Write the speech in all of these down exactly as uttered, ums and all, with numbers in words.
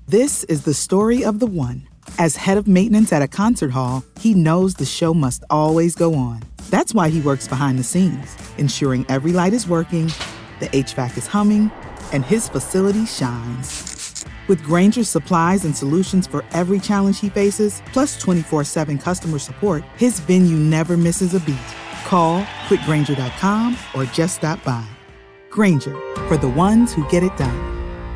This is the story of the one. As head of maintenance at a concert hall, he knows the show must always go on. That's why he works behind the scenes, ensuring every light is working, the H V A C is humming, and his facility shines. With Grainger's supplies and solutions for every challenge he faces, plus twenty-four seven customer support, his venue never misses a beat. Call quick grainger dot com or just stop by. Grainger, for the ones who get it done.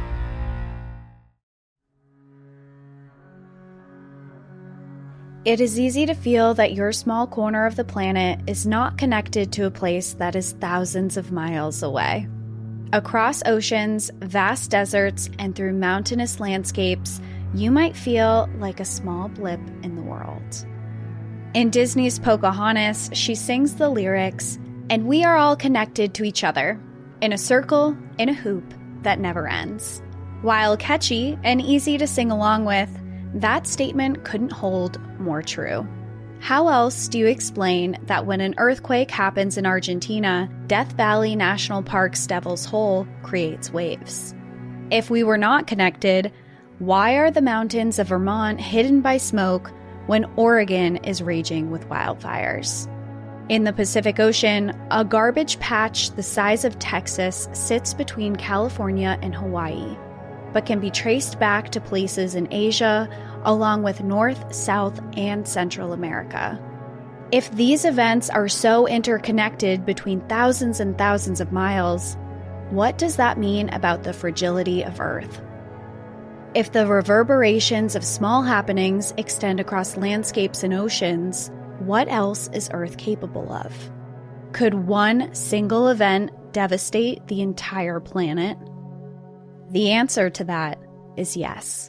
It is easy to feel that your small corner of the planet is not connected to a place that is thousands of miles away. Across oceans, vast deserts, and through mountainous landscapes, you might feel like a small blip in the world. In Disney's Pocahontas, she sings the lyrics, "And we are all connected to each other, in a circle, in a hoop that never ends." While catchy and easy to sing along with, that statement couldn't hold more true. How else do you explain that when an earthquake happens in Argentina, Death Valley National Park's Devil's Hole creates waves? If we were not connected, why are the mountains of Vermont hidden by smoke when Oregon is raging with wildfires? In the Pacific Ocean, a garbage patch the size of Texas sits between California and Hawaii, but can be traced back to places in Asia, along with North, South, and Central America. If these events are so interconnected between thousands and thousands of miles, what does that mean about the fragility of Earth? If the reverberations of small happenings extend across landscapes and oceans, what else is Earth capable of? Could one single event devastate the entire planet? The answer to that is yes.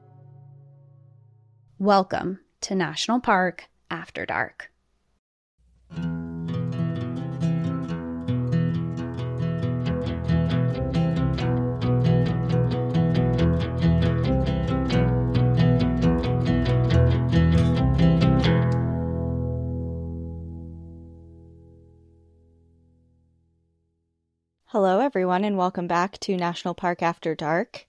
Welcome to National Park After Dark. Hello, everyone, and welcome back to National Park After Dark.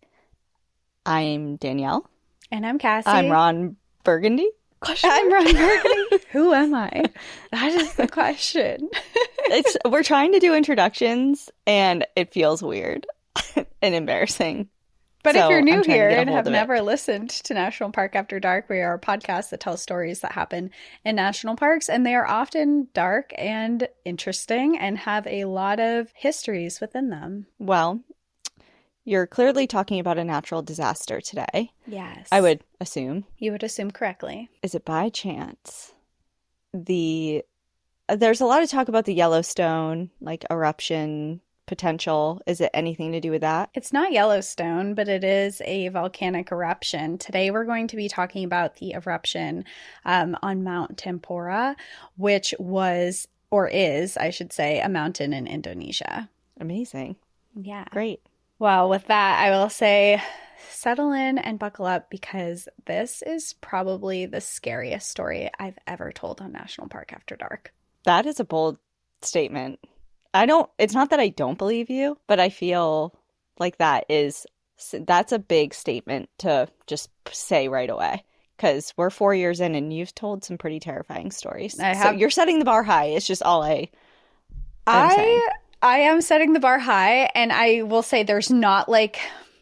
I'm Danielle. And I'm Cassie. I'm Ron Burgundy. Question I'm Ron Burgundy. Who am I? That is the question. It's we're trying to do introductions, and it feels weird and embarrassing. But so if you're new here and have never it. listened to National Park After Dark, we are a podcast that tells stories that happen in national parks, and they are often dark and interesting and have a lot of histories within them. Well, you're clearly talking about a natural disaster today. Yes. I would assume. You would assume correctly. Is it by chance the... There's a lot of talk about the Yellowstone, like, eruption potential. Is it anything to do with that? It's not Yellowstone, but it is a volcanic eruption. Today we're going to be talking about the eruption um, on Mount Tempora, which was, or is, I should say, a mountain in Indonesia. Amazing. Yeah. Great. Well, with that, I will say settle in and buckle up because this is probably the scariest story I've ever told on National Park After Dark. That is a bold statement. I don't, it's not that I don't believe you, but I feel like that is, that's a big statement to just say right away. Because we're four years in and you've told some pretty terrifying stories. I have, so you're setting the bar high. It's just all I, I, saying. I am setting the bar high. And I will say there's not like,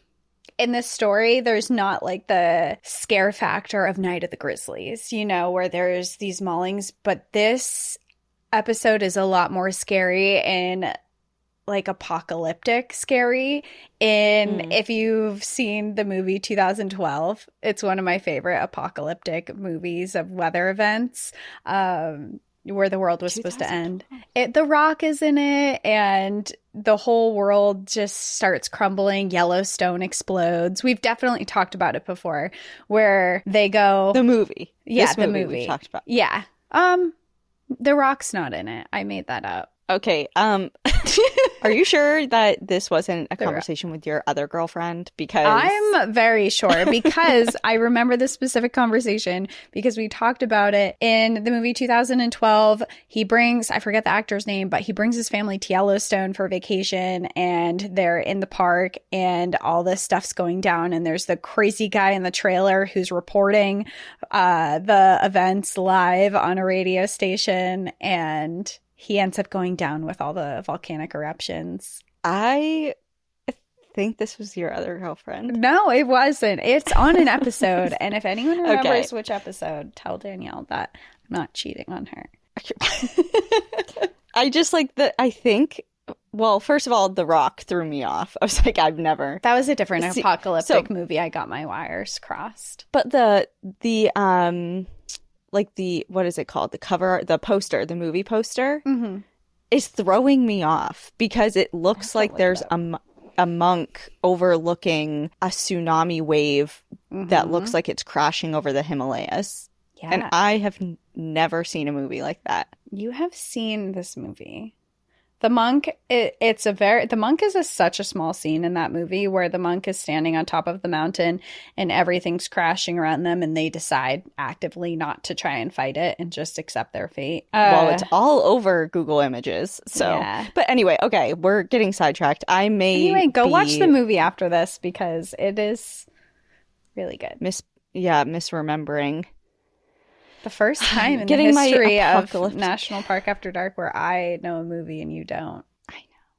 in this story, there's not like the scare factor of Night of the Grizzlies, you know, where there's these maulings. But this episode is a lot more scary and like apocalyptic scary. And mm. if you've seen the movie two thousand twelve, it's one of my favorite apocalyptic movies of weather events, um, where the world was supposed to end. It, The Rock is in it, and the whole world just starts crumbling. Yellowstone explodes. We've definitely talked about it before, where they go... The movie. Yeah, this the movie, movie. we've talked about. Yeah. Um... The Rock's not in it. I made that up. Okay, um, are you sure that this wasn't a conversation with your other girlfriend? Because I'm very sure, because I remember this specific conversation because we talked about it in the movie two thousand twelve. He brings, I forget the actor's name, but he brings his family to Yellowstone for vacation, and they're in the park and all this stuff's going down, and there's the crazy guy in the trailer who's reporting uh, the events live on a radio station, and he ends up going down with all the volcanic eruptions. I think this was your other girlfriend. No, it wasn't. It's on an episode. And if anyone remembers Okay. which episode, tell Danielle that I'm not cheating on her. I just like the, I think, well, first of all, The Rock threw me off. I was like, I've never. That was a different See, apocalyptic so- movie. I got my wires crossed. But the, the, um, like the, what is it called? The cover, the poster, the movie poster Mm-hmm. is throwing me off because it looks like there's a, m- a monk overlooking a tsunami wave Mm-hmm. that looks like it's crashing over the Himalayas. Yeah. And I have n- never seen a movie like that. You have seen this movie. The monk, it, it's a very, the monk is a, such a small scene in that movie where the monk is standing on top of the mountain and everything's crashing around them, and they decide actively not to try and fight it and just accept their fate. Uh, Well, it's all over Google Images. So, Yeah. but anyway, okay, we're getting sidetracked. I may anyway, go be watch the movie after this because it is really good. Mis- yeah, misremembering. The first time in Getting the my history of apocalyptic- National Park After Dark where I know a movie and you don't. I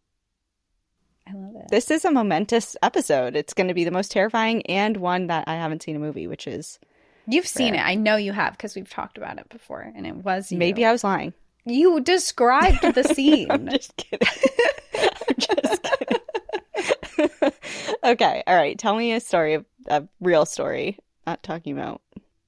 know. I love it. This is a momentous episode. It's going to be the most terrifying and one that I haven't seen a movie, which is You've seen Rare. it. I know you have because we've talked about it before, and it was you. maybe I was lying. You described the scene. I'm just kidding. I'm just kidding. Okay, all right. Tell me a story, of a real story. Not talking about.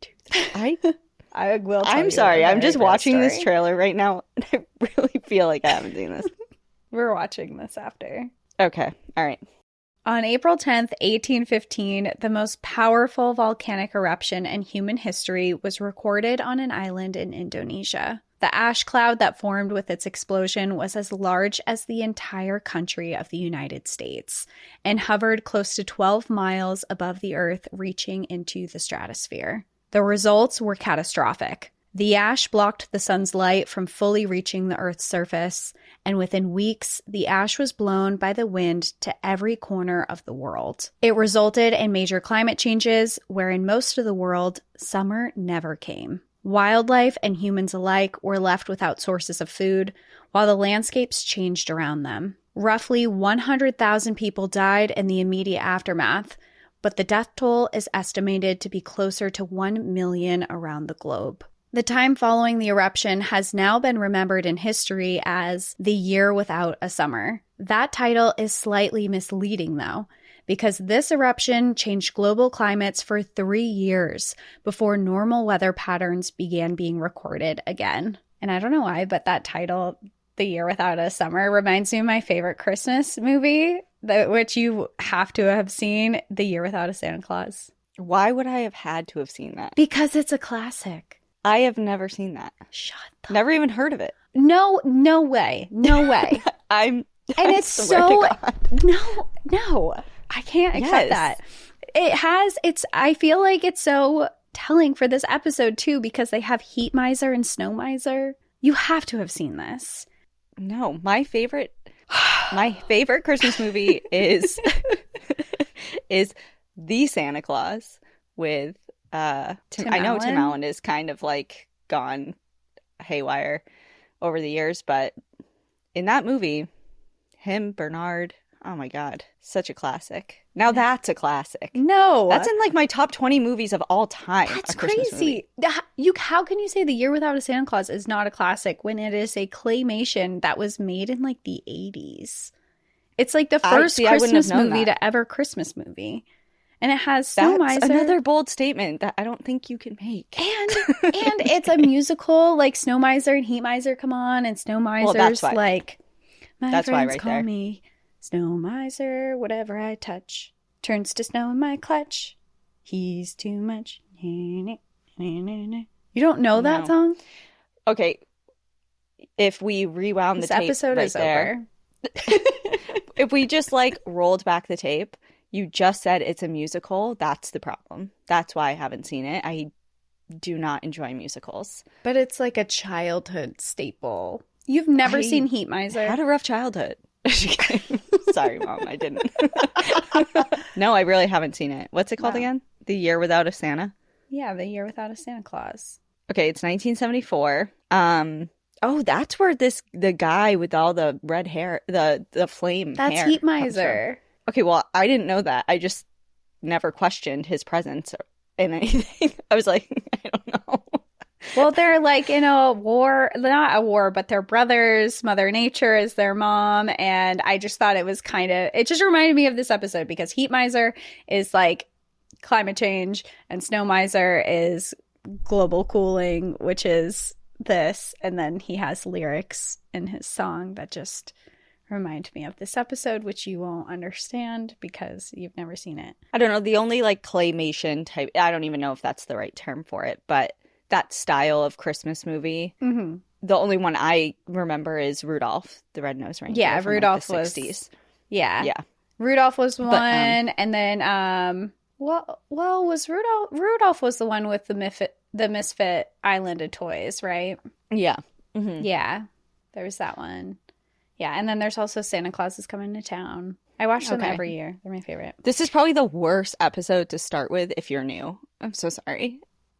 I. I will. Tell I'm you sorry. a I'm very just real watching this story. trailer right now, and I really feel like I haven't seen this. We're watching this after. Okay. All right. On April tenth, eighteen fifteen, the most powerful volcanic eruption in human history was recorded on an island in Indonesia. The ash cloud that formed with its explosion was as large as the entire country of the United States and hovered close to twelve miles above the Earth, reaching into the stratosphere. The results were catastrophic. The ash blocked the sun's light from fully reaching the Earth's surface, and within weeks, the ash was blown by the wind to every corner of the world. It resulted in major climate changes, where in most of the world, summer never came. Wildlife and humans alike were left without sources of food, while the landscapes changed around them. Roughly one hundred thousand people died in the immediate aftermath, but the death toll is estimated to be closer to one million around the globe. The time following the eruption has now been remembered in history as the year without a summer. That title is slightly misleading, though, because this eruption changed global climates for three years before normal weather patterns began being recorded again. And I don't know why, but that title, The Year Without a Summer, reminds me of my favorite Christmas movie, that, which you have to have seen, The Year Without a Santa Claus. Why would I have had to have seen that? Because it's a classic. I have never seen that. Shut the Never even heard of it. No, no way. No way. I'm. And I it's swear to so God. no, no. I can't accept Yes. that. It has it's I feel like it's so telling for this episode too, because they have Heat Miser and Snow Miser. You have to have seen this. No, my favorite, my favorite Christmas movie is is The Santa Claus with uh. Tim, Tim I know Tim Allen? Allen is kind of like gone haywire over the years, but in that movie, him, Bernard, oh my God, such a classic. Now that's a classic. No. That's in like my top twenty movies of all time. That's a Christmas movie. crazy. The- You how can you say The Year Without a Santa Claus is not a classic when it is a claymation that was made in like the eighties? It's like the I- first see, I wouldn't have Christmas known movie that. to ever Christmas movie. And it has Snow That's Miser. another bold statement that I don't think you can make. And and it's a musical, like Snow Miser and Heat Miser come on, and Snow Miser's that's why. like, my That's why friends right call there. me Snow Miser, whatever I touch turns to snow in my clutch. He's too much. You don't know that No. song? Okay, if we rewound this the tape episode right is there, over. if we just like rolled back the tape, you just said it's a musical. That's the problem. That's why I haven't seen it. I do not enjoy musicals. But it's like a childhood staple. You've never I seen Heat Miser? I had a rough childhood. Sorry, Mom, I didn't. No, I really haven't seen it. What's it called Wow. again? The Year Without a Santa? Yeah, The Year Without a Santa Claus. Okay, it's nineteen seventy-four. Um, oh, that's where this the guy with all the red hair, the the flame That's hair Heat comes from. Miser. Okay, well, I didn't know that. I just never questioned his presence in anything. I was like, I don't know. Well, they're like in a war, not a war, but they're brothers. Mother Nature is their mom. And I just thought it was kind of, it just reminded me of this episode because Heat Miser is like climate change and Snow Miser is global cooling, which is this. And then he has lyrics in his song that just remind me of this episode, which you won't understand because you've never seen it. I don't know. The only like claymation type, I don't even know if that's the right term for it, but that style of Christmas movie, Mm-hmm. the only one I remember is Rudolph the Red-Nosed Reindeer. Yeah, from, Rudolph like, the was- sixties. Yeah. Yeah. Rudolph was one, um, and then um, well, well, was Rudolph? Rudolph was the one with the Misfit, the Misfit Island of toys, right? Yeah. Mm-hmm. Yeah, there was that one. Yeah, and then there's also Santa Claus is Coming to Town. I watch them Okay. every year. They're my favorite. This is probably the worst episode to start with if you're new. I'm so sorry.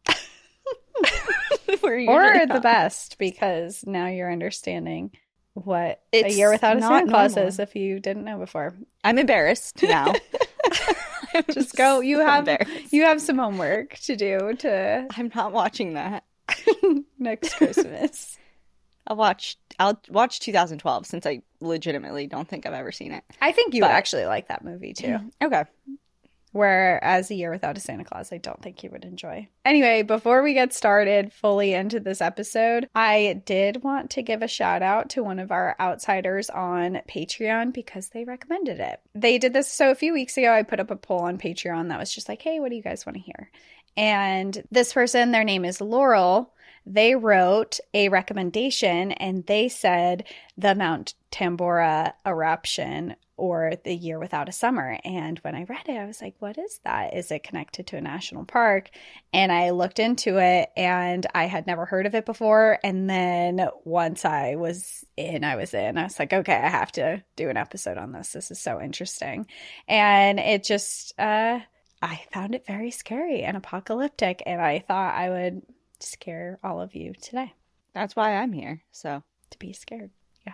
We're Or usually the not. best because now you're understanding what It's a year without a not Santa Claus normal. is if you didn't know before. I'm embarrassed now. I'm Just go. You so have embarrassed. you have some homework to do to I'm not watching that. next Christmas. I'll watch. I'll watch two thousand twelve since I legitimately don't think I've ever seen it. I think you But- would actually like that movie too. Okay. Whereas A Year Without a Santa Claus, I don't think you would enjoy. Anyway, before we get started fully into this episode, I did want to give a shout out to one of our outsiders on Patreon because they recommended it. They did this. So a few weeks ago, I put up a poll on Patreon that was just like, hey, what do you guys want to hear? And this person, their name is Laurel. They wrote a recommendation and they said the Mount Tambora eruption or the Year Without a Summer. And when I read it, I was like, what is that? Is it connected to a national park? And I looked into it and I had never heard of it before. And then once I was in, I was in. I was like, okay, I have to do an episode on this. This is so interesting. And it just, uh, I found it very scary and apocalyptic. And I thought I would scare all of you today That's why I'm here. So to be scared.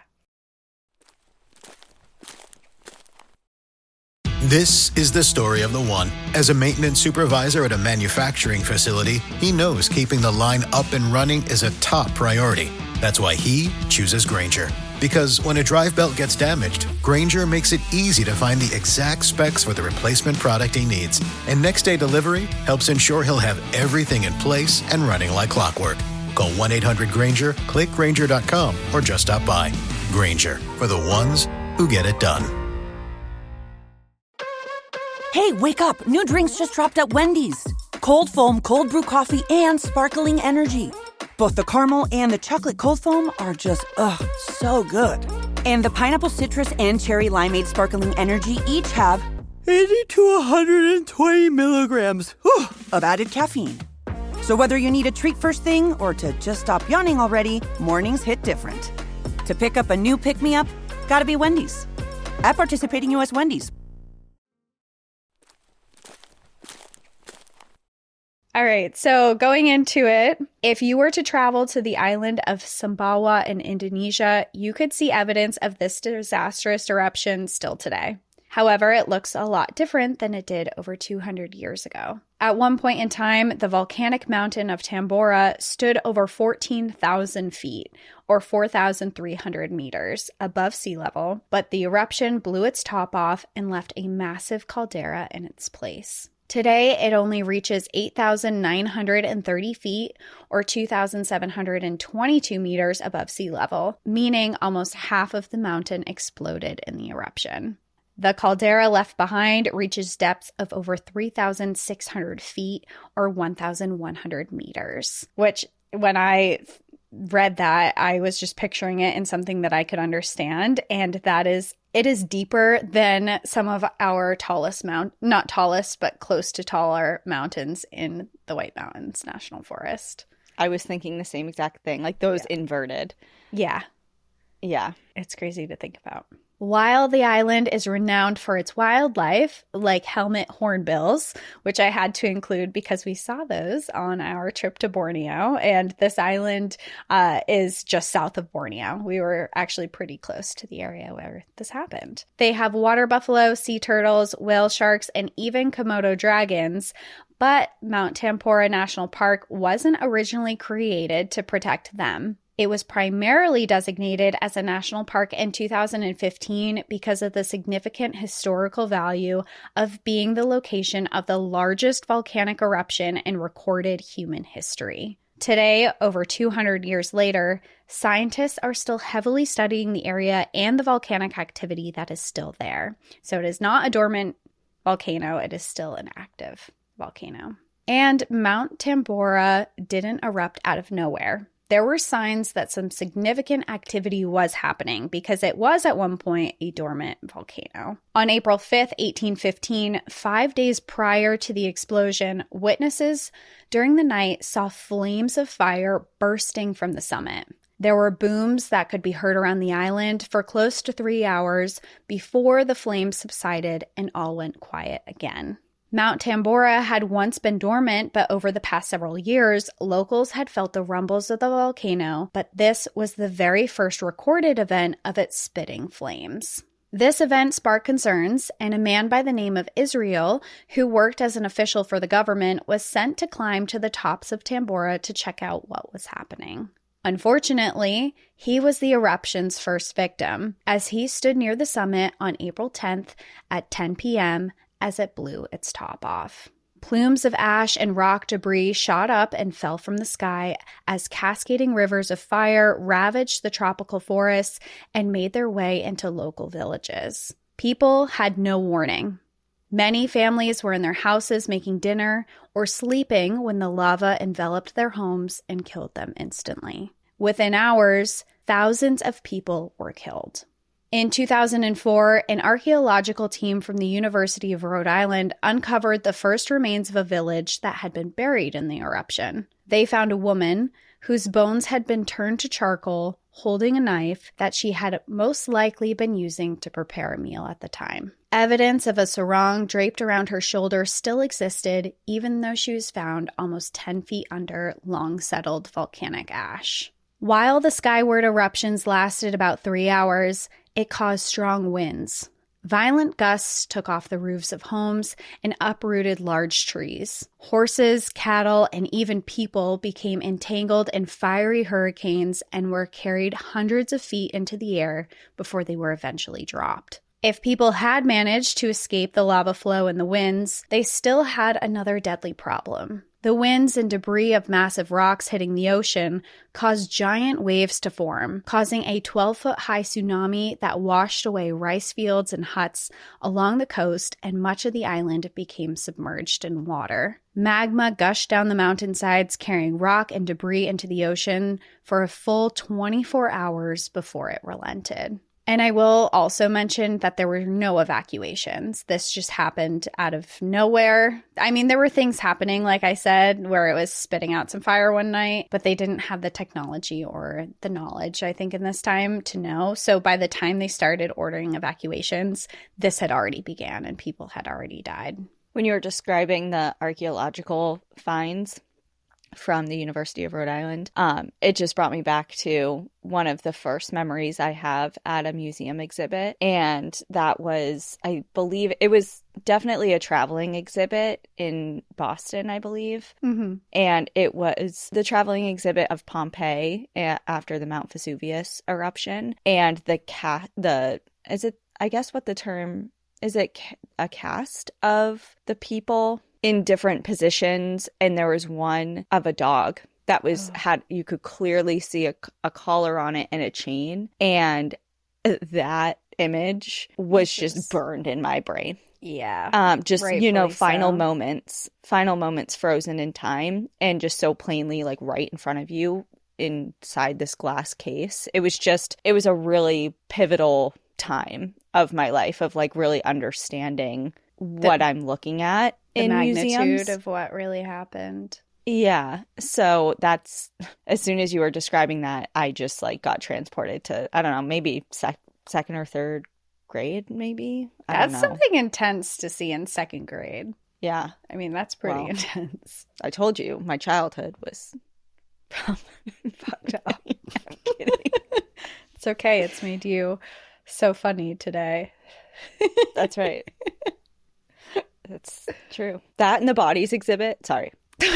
This is the story of the one. As a maintenance supervisor at a manufacturing facility, he knows keeping the line up and running is a top priority. That's why he chooses Grainger. Because when a drive belt gets damaged, Grainger makes it easy to find the exact specs for the replacement product he needs. And next day delivery helps ensure he'll have everything in place and running like clockwork. Call one eight hundred Grainger, click Grainger dot com, or just stop by. Grainger, for the ones who get it done. Hey, wake up. New drinks just dropped at Wendy's. Cold foam, cold brew coffee, and sparkling energy. Both the caramel and the chocolate cold foam are just, ugh, so good. And the pineapple citrus and cherry limeade sparkling energy each have eighty to one hundred twenty milligrams whew, of added caffeine. So whether you need a treat first thing or to just stop yawning already, mornings hit different. To pick up a new pick-me-up, gotta be Wendy's. At participating U S Wendy's. All right, so going into it, if you were to travel to the island of Sumbawa in Indonesia, you could see evidence of this disastrous eruption still today. However, it looks a lot different than it did over two hundred years ago. At one point in time, the volcanic mountain of Tambora stood over fourteen thousand feet, or four thousand three hundred meters, above sea level, but the eruption blew its top off and left a massive caldera in its place. Today, it only reaches eight thousand nine hundred thirty feet, or two thousand seven hundred twenty-two meters above sea level, meaning almost half of the mountain exploded in the eruption. The caldera left behind reaches depths of over three thousand six hundred feet, or one thousand one hundred meters, which when I read that, I was just picturing it in something that I could understand. And that is, it is deeper than some of our tallest mount, not tallest, but close to taller mountains in the White Mountains National Forest. I was thinking the same exact thing, like those Yeah. inverted. Yeah. Yeah. It's crazy to think about. While the island is renowned for its wildlife, like helmet hornbills, which I had to include because we saw those on our trip to Borneo, and this island uh, is just south of Borneo. We were actually pretty close to the area where this happened. They have water buffalo, sea turtles, whale sharks, and even Komodo dragons, but Mount Tambora National Park wasn't originally created to protect them. It was primarily designated as a national park in two thousand fifteen because of the significant historical value of being the location of the largest volcanic eruption in recorded human history. Today, over two hundred years later, scientists are still heavily studying the area and the volcanic activity that is still there. So it is not a dormant volcano, it is still an active volcano. And Mount Tambora didn't erupt out of nowhere. There were signs that some significant activity was happening because it was at one point a dormant volcano. On April fifth, eighteen fifteen, five days prior to the explosion, witnesses during the night saw flames of fire bursting from the summit. There were booms that could be heard around the island for close to three hours before the flames subsided and all went quiet again. Mount Tambora had once been dormant, but over the past several years, locals had felt the rumbles of the volcano, but this was the very first recorded event of its spitting flames. This event sparked concerns, and a man by the name of Israel, who worked as an official for the government, was sent to climb to the tops of Tambora to check out what was happening. Unfortunately, he was the eruption's first victim, as he stood near the summit on April tenth at ten p.m., as it blew its top off. Plumes of ash and rock debris shot up and fell from the sky as cascading rivers of fire ravaged the tropical forests and made their way into local villages. People had no warning. Many families were in their houses making dinner or sleeping when the lava enveloped their homes and killed them instantly. Within hours, thousands of people were killed. In two thousand four, an archaeological team from the University of Rhode Island uncovered the first remains of a village that had been buried in the eruption. They found a woman whose bones had been turned to charcoal, holding a knife that she had most likely been using to prepare a meal at the time. Evidence of a sarong draped around her shoulder still existed, even though she was found almost ten feet under long-settled volcanic ash. While the skyward eruptions lasted about three hours, it caused strong winds. Violent gusts took off the roofs of homes and uprooted large trees. Horses, cattle, and even people became entangled in fiery hurricanes and were carried hundreds of feet into the air before they were eventually dropped. If people had managed to escape the lava flow and the winds, they still had another deadly problem. The winds and debris of massive rocks hitting the ocean caused giant waves to form, causing a twelve-foot-high tsunami that washed away rice fields and huts along the coast, and much of the island became submerged in water. Magma gushed down the mountainsides, carrying rock and debris into the ocean for a full twenty-four hours before it relented. And I will also mention that there were no evacuations. This just happened out of nowhere. I mean, there were things happening, like I said, where it was spitting out some fire one night, but they didn't have the technology or the knowledge, I think, in this time to know. So by the time they started ordering evacuations, this had already began and people had already died. When you were describing the archaeological finds from the University of Rhode Island, um, it just brought me back to one of the first memories I have at a museum exhibit. And that was, I believe, it was definitely a traveling exhibit in Boston, I believe. Mm-hmm. And it was the traveling exhibit of Pompeii a- after the Mount Vesuvius eruption. And the cat, the, is it, I guess what the term, is it ca- a cast of the people in different positions, and there was one of a dog that was oh. had you could clearly see a, a collar on it and a chain, and that image was just, just burned in my brain. Yeah. Um, just, you know, final so. moments, final moments frozen in time, and just so plainly, like, right in front of you inside this glass case. It was just, it was a really pivotal time of my life of like really understanding what the, I'm looking at in magnitude museums. Of what really happened. Yeah. So that's, as soon as you were describing that, I just like got transported to, I don't know, maybe sec- second or third grade, maybe. I That's don't know. something intense to see in second grade. Yeah. I mean, that's pretty well, intense. I told you, my childhood was fucked up. I'm kidding. It's okay. It's made you so funny today. That's right. That's true. That and the bodies exhibit. Sorry.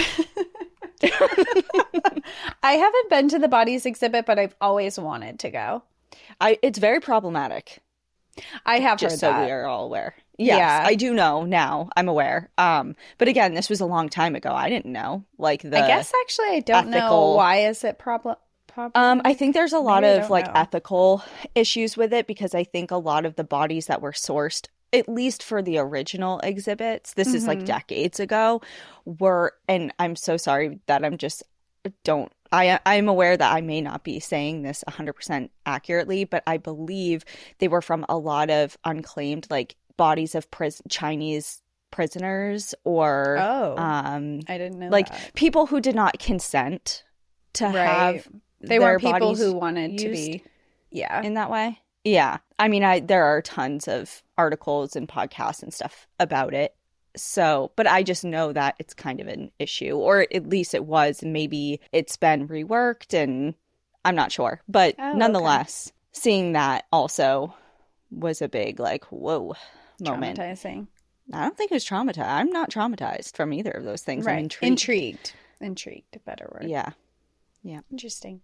I haven't been to the bodies exhibit, but I've always wanted to go. I it's very problematic. I have just heard so that. we are all aware. Yes, yeah, I do know now. I'm aware. Um, but again, this was a long time ago. I didn't know. Like the I guess actually I don't ethical... know why is it problem. Problem? Um, I think there's a lot Maybe of like know. ethical issues with it because I think a lot of the bodies that were sourced, at least for the original exhibits, this mm-hmm. is like decades ago, were, and I'm so sorry that I'm just don't. I, I'm aware that I may not be saying this one hundred percent accurately, but I believe they were from a lot of unclaimed like bodies of pris- Chinese prisoners or oh, um, I didn't know like that. people who did not consent to right. have they their were people bodies who wanted to be yeah in that way. Yeah, I mean, I there are tons of articles and podcasts and stuff about it. So, but I just know that it's kind of an issue, or at least it was. Maybe it's been reworked, and I'm not sure. But oh, nonetheless, okay. seeing that also was a big, like, whoa moment. Traumatizing. I don't think it was traumatized. I'm not traumatized from either of those things. Right. I'm intrigued. Intrigued. Intrigued, a better word. Yeah. Yeah. Interesting.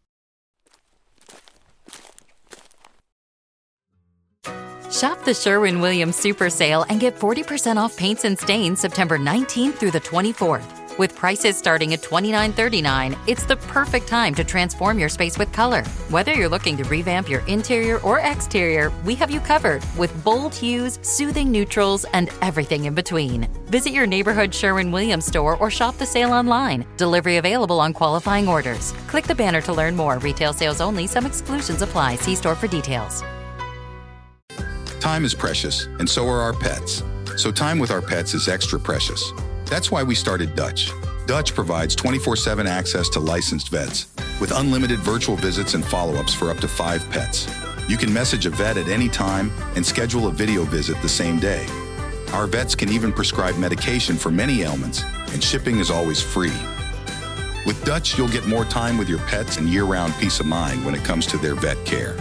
Shop the Sherwin-Williams Super Sale and get forty percent off paints and stains September nineteenth through the twenty-fourth. With prices starting at twenty-nine thirty-nine, it's the perfect time to transform your space with color. Whether you're looking to revamp your interior or exterior, we have you covered with bold hues, soothing neutrals, and everything in between. Visit your neighborhood Sherwin-Williams store or shop the sale online. Delivery available on qualifying orders. Click the banner to learn more. Retail sales only. Some exclusions apply. See store for details. Time is precious, and so are our pets. So time with our pets is extra precious. That's why we started Dutch. Dutch provides twenty-four seven access to licensed vets with unlimited virtual visits and follow-ups for up to five pets. You can message a vet at any time and schedule a video visit the same day. Our vets can even prescribe medication for many ailments, and shipping is always free. With Dutch, you'll get more time with your pets and year-round peace of mind when it comes to their vet care.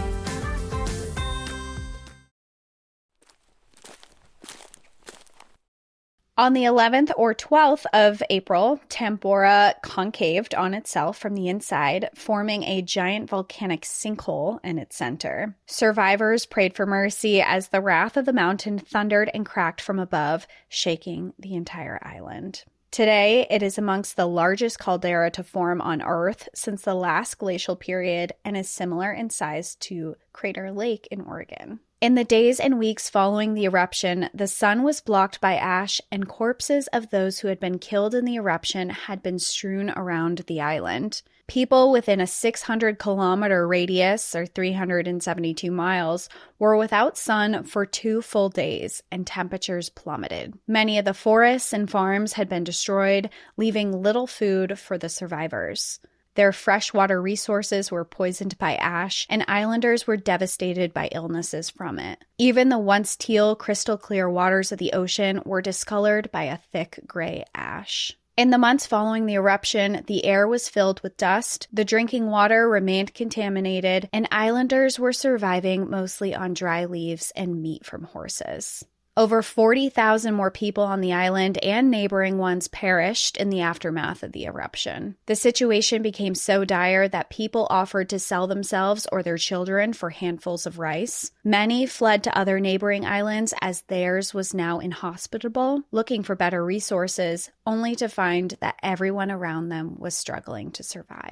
On the eleventh or twelfth of April, Tambora concaved on itself from the inside, forming a giant volcanic sinkhole in its center. Survivors prayed for mercy as the wrath of the mountain thundered and cracked from above, shaking the entire island. Today, it is amongst the largest caldera to form on Earth since the last glacial period and is similar in size to Crater Lake in Oregon. In the days and weeks following the eruption, the sun was blocked by ash, and corpses of those who had been killed in the eruption had been strewn around the island. People within a six hundred kilometer radius, or three hundred seventy-two miles, were without sun for two full days, and temperatures plummeted. Many of the forests and farms had been destroyed, leaving little food for the survivors. Their freshwater resources were poisoned by ash, and islanders were devastated by illnesses from it. Even the once teal, crystal-clear waters of the ocean were discolored by a thick gray ash. In the months following the eruption, the air was filled with dust, the drinking water remained contaminated, and islanders were surviving mostly on dry leaves and meat from horses. Over forty thousand more people on the island and neighboring ones perished in the aftermath of the eruption. The situation became so dire that people offered to sell themselves or their children for handfuls of rice. Many fled to other neighboring islands as theirs was now inhospitable, looking for better resources, only to find that everyone around them was struggling to survive.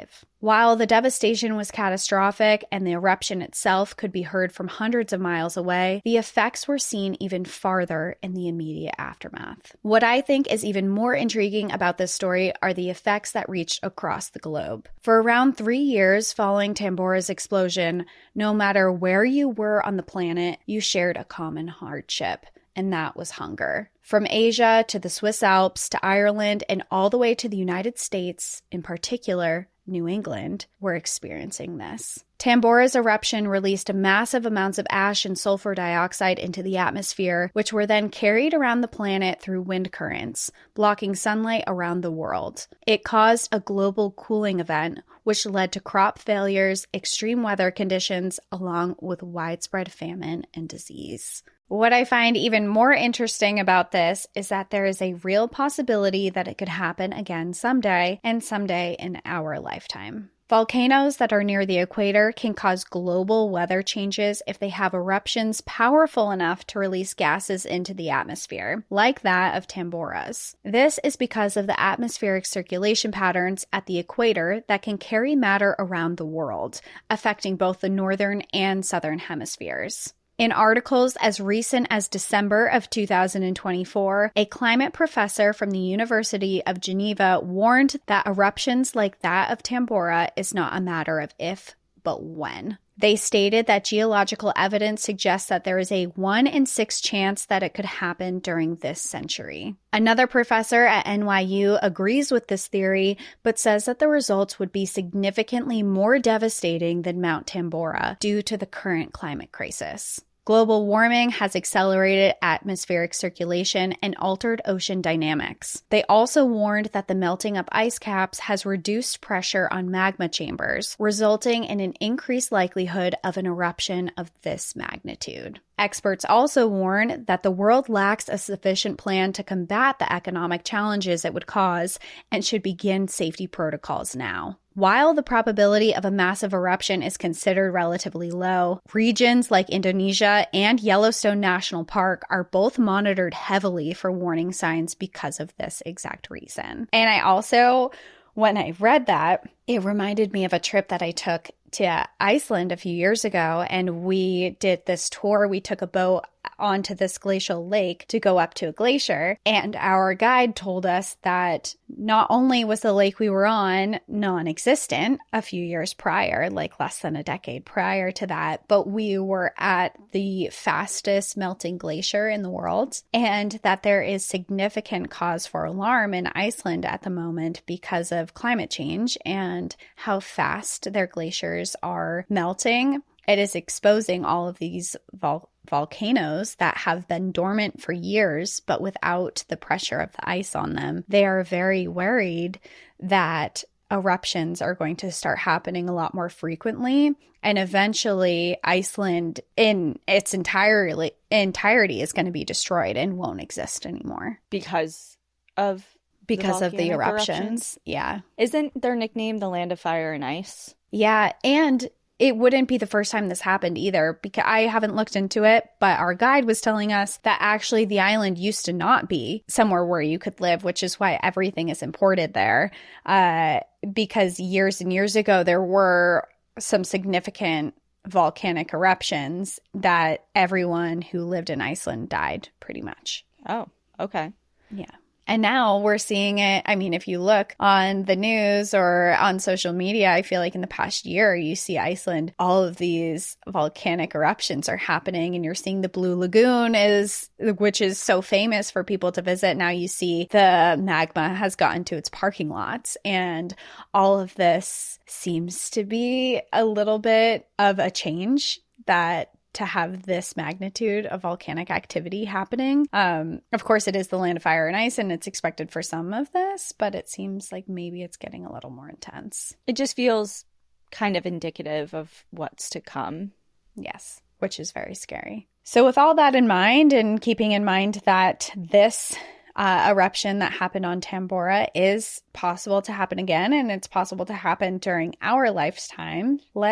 While the devastation was catastrophic and the eruption itself could be heard from hundreds of miles away, the effects were seen even farther in the immediate aftermath. What I think is even more intriguing about this story are the effects that reached across the globe. For around three years following Tambora's explosion, no matter where you were on the planet, you shared a common hardship, and that was hunger. From Asia to the Swiss Alps to Ireland and all the way to the United States, in particular, New England, were experiencing this. Tambora's eruption released massive amounts of ash and sulfur dioxide into the atmosphere, which were then carried around the planet through wind currents, blocking sunlight around the world. It caused a global cooling event, which led to crop failures, extreme weather conditions, along with widespread famine and disease. What I find even more interesting about this is that there is a real possibility that it could happen again someday, and someday in our lifetime. Volcanoes that are near the equator can cause global weather changes if they have eruptions powerful enough to release gases into the atmosphere, like that of Tambora's. This is because of the atmospheric circulation patterns at the equator that can carry matter around the world, affecting both the northern and southern hemispheres. In articles as recent as December of two thousand twenty-four, a climate professor from the University of Geneva warned that eruptions like that of Tambora is not a matter of if, but when. They stated that geological evidence suggests that there is a one in six chance that it could happen during this century. Another professor at N Y U agrees with this theory, but says that the results would be significantly more devastating than Mount Tambora due to the current climate crisis. Global warming has accelerated atmospheric circulation and altered ocean dynamics. They also warned that the melting of ice caps has reduced pressure on magma chambers, resulting in an increased likelihood of an eruption of this magnitude. Experts also warn that the world lacks a sufficient plan to combat the economic challenges it would cause and should begin safety protocols now. While the probability of a massive eruption is considered relatively low, regions like Indonesia and Yellowstone National Park are both monitored heavily for warning signs because of this exact reason. And I also, when I read that, it reminded me of a trip that I took to Iceland a few years ago, and we did this tour. We took a boat onto this glacial lake to go up to a glacier, and our guide told us that not only was the lake we were on non-existent a few years prior, like less than a decade prior to that, but we were at the fastest melting glacier in the world, and that there is significant cause for alarm in Iceland at the moment because of climate change and how fast their glaciers are melting. It is exposing all of these vol- volcanoes that have been dormant for years, but without the pressure of the ice on them. They are very worried that eruptions are going to start happening a lot more frequently, and eventually Iceland in its entirely entirety is going to be destroyed and won't exist anymore because of because the of the eruptions. eruptions. Yeah. Isn't their nickname the Land of Fire and Ice? Yeah, and it wouldn't be the first time this happened either, because I haven't looked into it, but our guide was telling us that actually the island used to not be somewhere where you could live, which is why everything is imported there. Uh, because years and years ago, there were some significant volcanic eruptions that everyone who lived in Iceland died, pretty much. Oh, okay. Yeah. And now we're seeing it. I mean, if you look on the news or on social media, I feel like in the past year, you see Iceland, all of these volcanic eruptions are happening, and you're seeing the Blue Lagoon, is which is so famous for people to visit. Now you see the magma has gotten to its parking lots, and all of this seems to be a little bit of a change that to have this magnitude of volcanic activity happening. Um, of course, it is the Land of Fire and Ice, and it's expected for some of this, but it seems like maybe it's getting a little more intense. It just feels kind of indicative of what's to come. Yes, which is very scary. So with all that in mind, and keeping in mind that this Uh, eruption that happened on Tambora is possible to happen again, and it's possible to happen during our lifetime, let's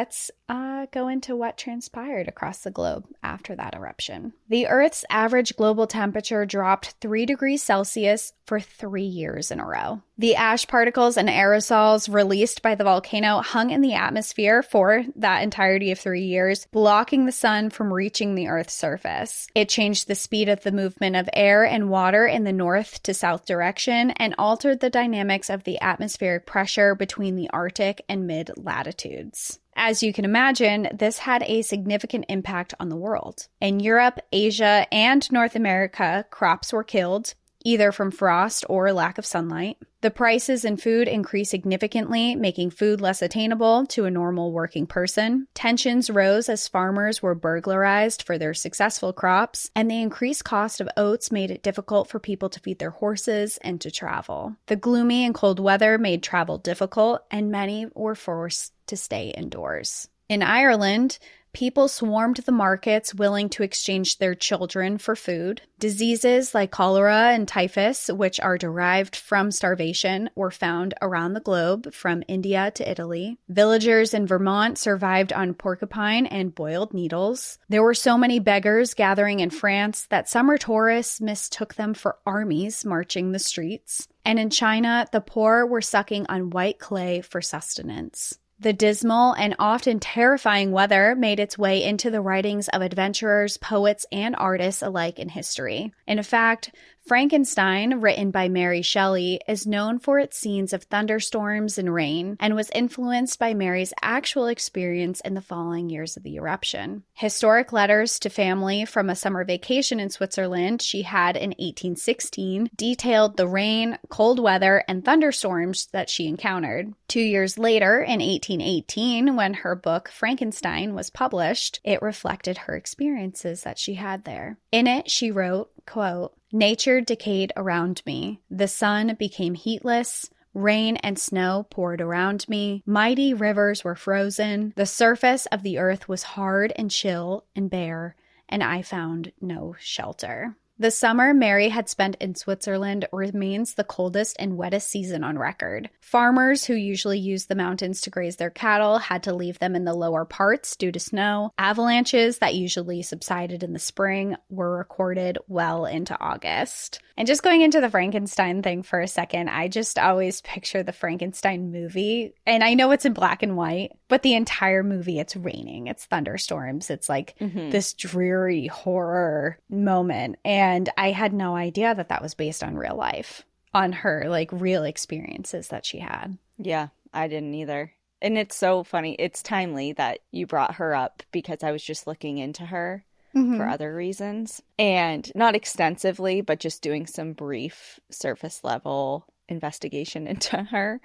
uh, go into what transpired across the globe after that eruption. The Earth's average global temperature dropped three degrees Celsius for three years in a row. The ash particles and aerosols released by the volcano hung in the atmosphere for that entirety of three years, blocking the sun from reaching the Earth's surface. It changed the speed of the movement of air and water in the north to south direction and altered the dynamics of the atmospheric pressure between the Arctic and mid-latitudes. As you can imagine, this had a significant impact on the world. In Europe, Asia, and North America, crops were killed, either from frost or lack of sunlight. The prices in food increased significantly, making food less attainable to a normal working person. Tensions rose as farmers were burglarized for their successful crops, and the increased cost of oats made it difficult for people to feed their horses and to travel. The gloomy and cold weather made travel difficult, and many were forced to stay indoors. In Ireland, people swarmed the markets willing to exchange their children for food. Diseases like cholera and typhus, which are derived from starvation, were found around the globe from India to Italy. Villagers in Vermont survived on porcupine and boiled needles. There were so many beggars gathering in France that summer tourists mistook them for armies marching the streets. And in China, the poor were sucking on white clay for sustenance. The dismal and often terrifying weather made its way into the writings of adventurers, poets, and artists alike in history. In fact, Frankenstein, written by Mary Shelley, is known for its scenes of thunderstorms and rain, and was influenced by Mary's actual experience in the following years of the eruption. Historic letters to family from a summer vacation in Switzerland she had in eighteen sixteen detailed the rain, cold weather, and thunderstorms that she encountered. Two years later, in eighteen eighteen, when her book Frankenstein was published, it reflected her experiences that she had there. In it, she wrote, quote, "Nature decayed around me. The sun became heatless. Rain and snow poured around me. Mighty rivers were frozen. The surface of the earth was hard and chill and bare, and I found no shelter." The summer Mary had spent in Switzerland remains the coldest and wettest season on record. Farmers who usually used the mountains to graze their cattle had to leave them in the lower parts due to snow. Avalanches that usually subsided in the spring were recorded well into August. And just going into the Frankenstein thing for a second, I just always picture the Frankenstein movie. And I know it's in black and white, but the entire movie, it's raining, it's thunderstorms. It's like mm-hmm. this dreary horror moment. And I had no idea that that was based on real life, on her like real experiences that she had. Yeah, I didn't either. And it's so funny. It's timely that you brought her up because I was just looking into her. Mm-hmm. For other reasons, and not extensively, but just doing some brief surface level investigation into her.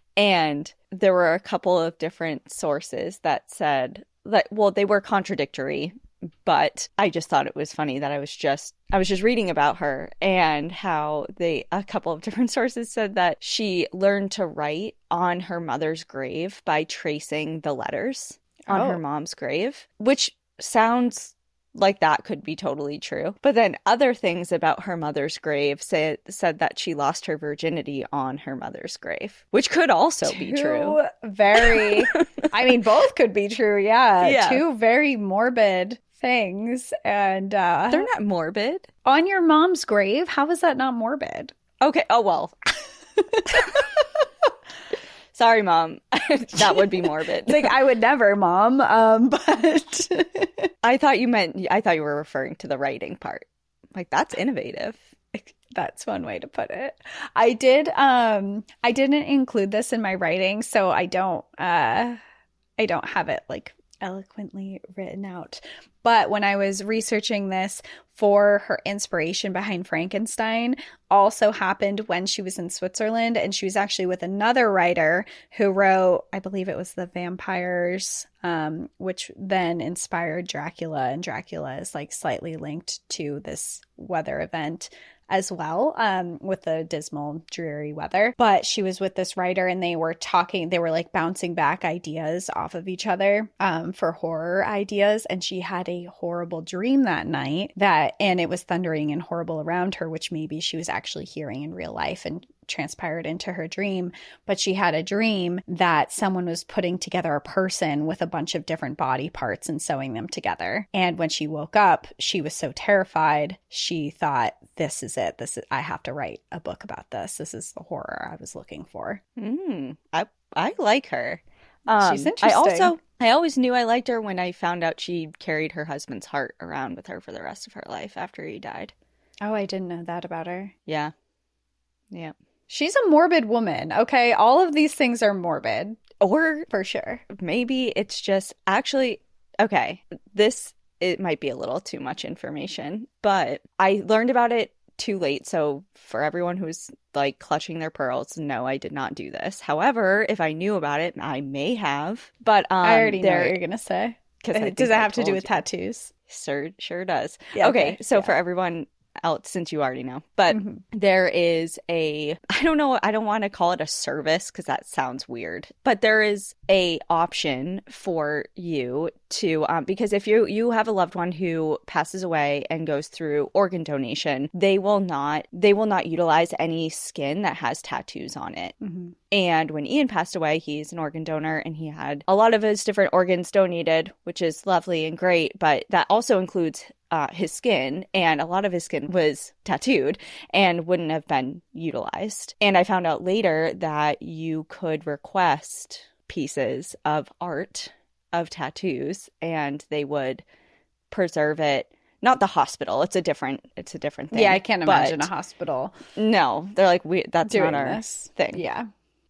And there were a couple of different sources that said that, well, they were contradictory, but I just thought it was funny that I was just I was just reading about her and how they a couple of different sources said that she learned to write on her mother's grave by tracing the letters on oh. her mom's grave, which sounds like that could be totally true. But then other things about her mother's grave say, said that she lost her virginity on her mother's grave, which could also Two be true. Very, I mean, both could be true. Yeah. yeah. Two very morbid things. And uh, they're not morbid. On your mom's grave? How is that not morbid? Okay. Oh, well. Sorry, Mom. That would be morbid. Like, I would never, Mom. Um, but I thought you meant, I thought you were referring to the writing part. Like, that's innovative. That's one way to put it. I did, um, I didn't include this in my writing, so I don't, uh, I don't have it, like, eloquently written out. But when I was researching this for her inspiration behind Frankenstein, also happened when she was in Switzerland, and she was actually with another writer who wrote, I believe it was The Vampires, um, which then inspired Dracula, and Dracula is like slightly linked to this weather event as well, um, with the dismal, dreary weather. But she was with this writer and they were talking, they were like bouncing back ideas off of each other um, for horror ideas. And she had a horrible dream that night that, and it was thundering and horrible around her, which maybe she was actually hearing in real life. And transpired into her dream. But she had a dream that someone was putting together a person with a bunch of different body parts and sewing them together. And when she woke up, she was so terrified. She thought, this is it. This is, I have to write a book about this. This is the horror I was looking for. Mm, I I like her. Um, She's interesting. I also, I always knew I liked her when I found out she carried her husband's heart around with her for the rest of her life after he died. Oh, I didn't know that about her. Yeah. Yeah. She's a morbid woman. Okay. All of these things are morbid. Or For sure. maybe it's just actually, okay, this, it might be a little too much information, but I learned about it too late. So for everyone who's like clutching their pearls, no, I did not do this. However, if I knew about it, I may have. But um, I already know there, what you're going to say. Because Does it have to do with tattoos? Sure, sure does. Yeah, okay, okay, so yeah. for everyone else, since you already know, but Mm-hmm. there is a, I don't know, I don't want to call it a service because that sounds weird, but there is a option for you to, um, because if you you have a loved one who passes away and goes through organ donation, they will not, they will not utilize any skin that has tattoos on it. Mm-hmm. And when Ian passed away, he's an organ donor and he had a lot of his different organs donated, which is lovely and great. But that also includes uh, his skin. And a lot of his skin was tattooed and wouldn't have been utilized. And I found out later that you could request pieces of art of tattoos and they would preserve it. Not the hospital. It's a different, it's a different thing. Yeah, I can't imagine but a hospital No, they're like, we, that's doing not our this thing. Yeah.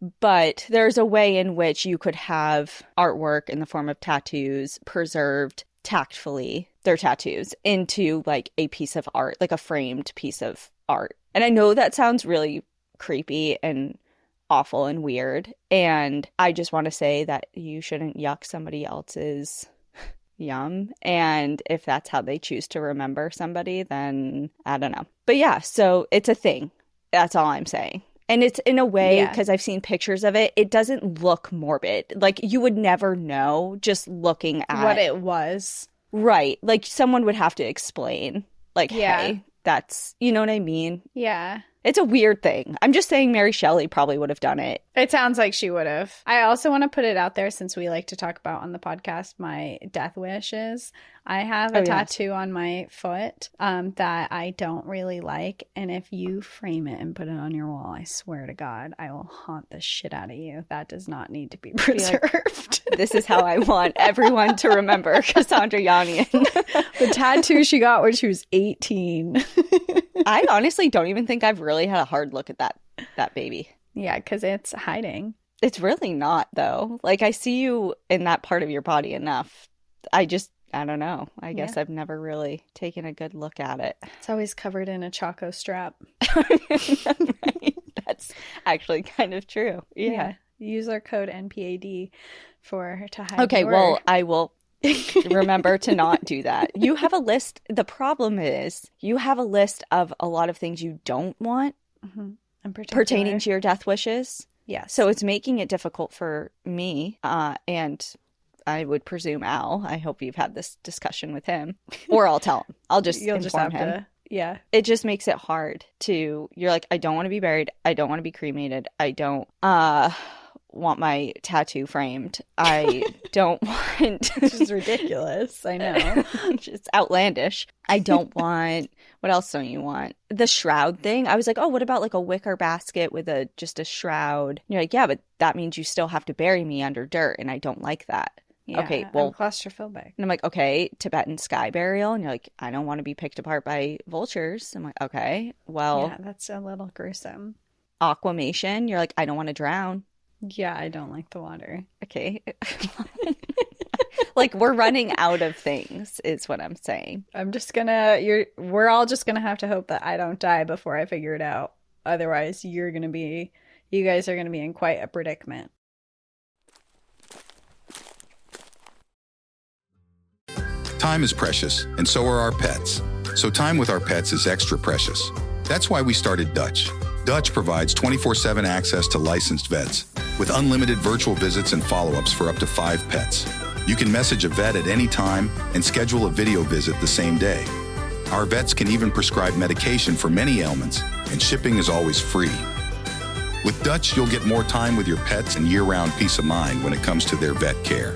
But there's a way in which you could have artwork in the form of tattoos preserved tactfully, their tattoos, into like a piece of art, like a framed piece of art. And I know that sounds really creepy and awful and weird. And I just want to say that you shouldn't yuck somebody else's yum. And if that's how they choose to remember somebody, then I don't know. But yeah, so it's a thing. That's all I'm saying. And it's in a way, because Yeah. I've seen pictures of it, it doesn't look morbid. Like, you would never know just looking at What it was. Right. Like, someone would have to explain, like, Yeah. hey, that's, you know what I mean? Yeah. It's a weird thing. I'm just saying Mary Shelley probably would have done it. It sounds like she would have. I also want to put it out there, since we like to talk about on the podcast my death wishes. I have a Oh, yeah. tattoo on my foot um, that I don't really like. And if you frame it and put it on your wall, I swear to God, I will haunt the shit out of you. That does not need to be preserved. This is how I want everyone to remember Cassandra Yannian. The tattoo she got when she was eighteen. I honestly don't even think I've really had a hard look at that that baby. Yeah, because it's hiding. It's really not, though. Like, I see you in that part of your body enough. I just, I don't know. I guess Yeah. I've never really taken a good look at it. It's always covered in a Choco strap. Right? That's actually kind of true. Yeah. Use our code N P A D for to hide. Okay, your- well, I will remember to not do that. You have a list. The problem is you have a list of a lot of things you don't want Mhm. In particular. pertaining to your death wishes. Yes. So it's making it difficult for me, uh, and I would presume Al. I hope you've had this discussion with him, or I'll tell him. I'll just you'll just inform have him. to. Yeah. It just makes it hard to. You're like, I don't want to be buried. I don't want to be cremated. I don't uh want my tattoo framed. I don't want. Which is ridiculous. I know. It's outlandish. I don't want. What else don't you want? The shroud thing. I was like, oh, what about like a wicker basket with a just a shroud? And you're like, yeah, but that means you still have to bury me under dirt, and I don't like that. Yeah, Okay, I'm well- claustrophobic. And I'm like, okay, Tibetan sky burial, and you're like, I don't want to be picked apart by vultures. I'm like, okay, well, Yeah, that's a little gruesome. aquamation. You're like, I don't want to drown. Yeah, I don't like the water. Okay. Like, we're running out of things is what I'm saying. I'm just gonna. You're. We're all just gonna have to hope that I don't die before I figure it out. Otherwise, you're gonna be. You guys are gonna be in quite a predicament. Time is precious, and so are our pets. So time with our pets is extra precious. That's why we started Dutch. Dutch provides twenty-four seven access to licensed vets with unlimited virtual visits and follow-ups for up to five pets. You can message a vet at any time and schedule a video visit the same day. Our vets can even prescribe medication for many ailments, and shipping is always free. With Dutch, you'll get more time with your pets and year-round peace of mind when it comes to their vet care.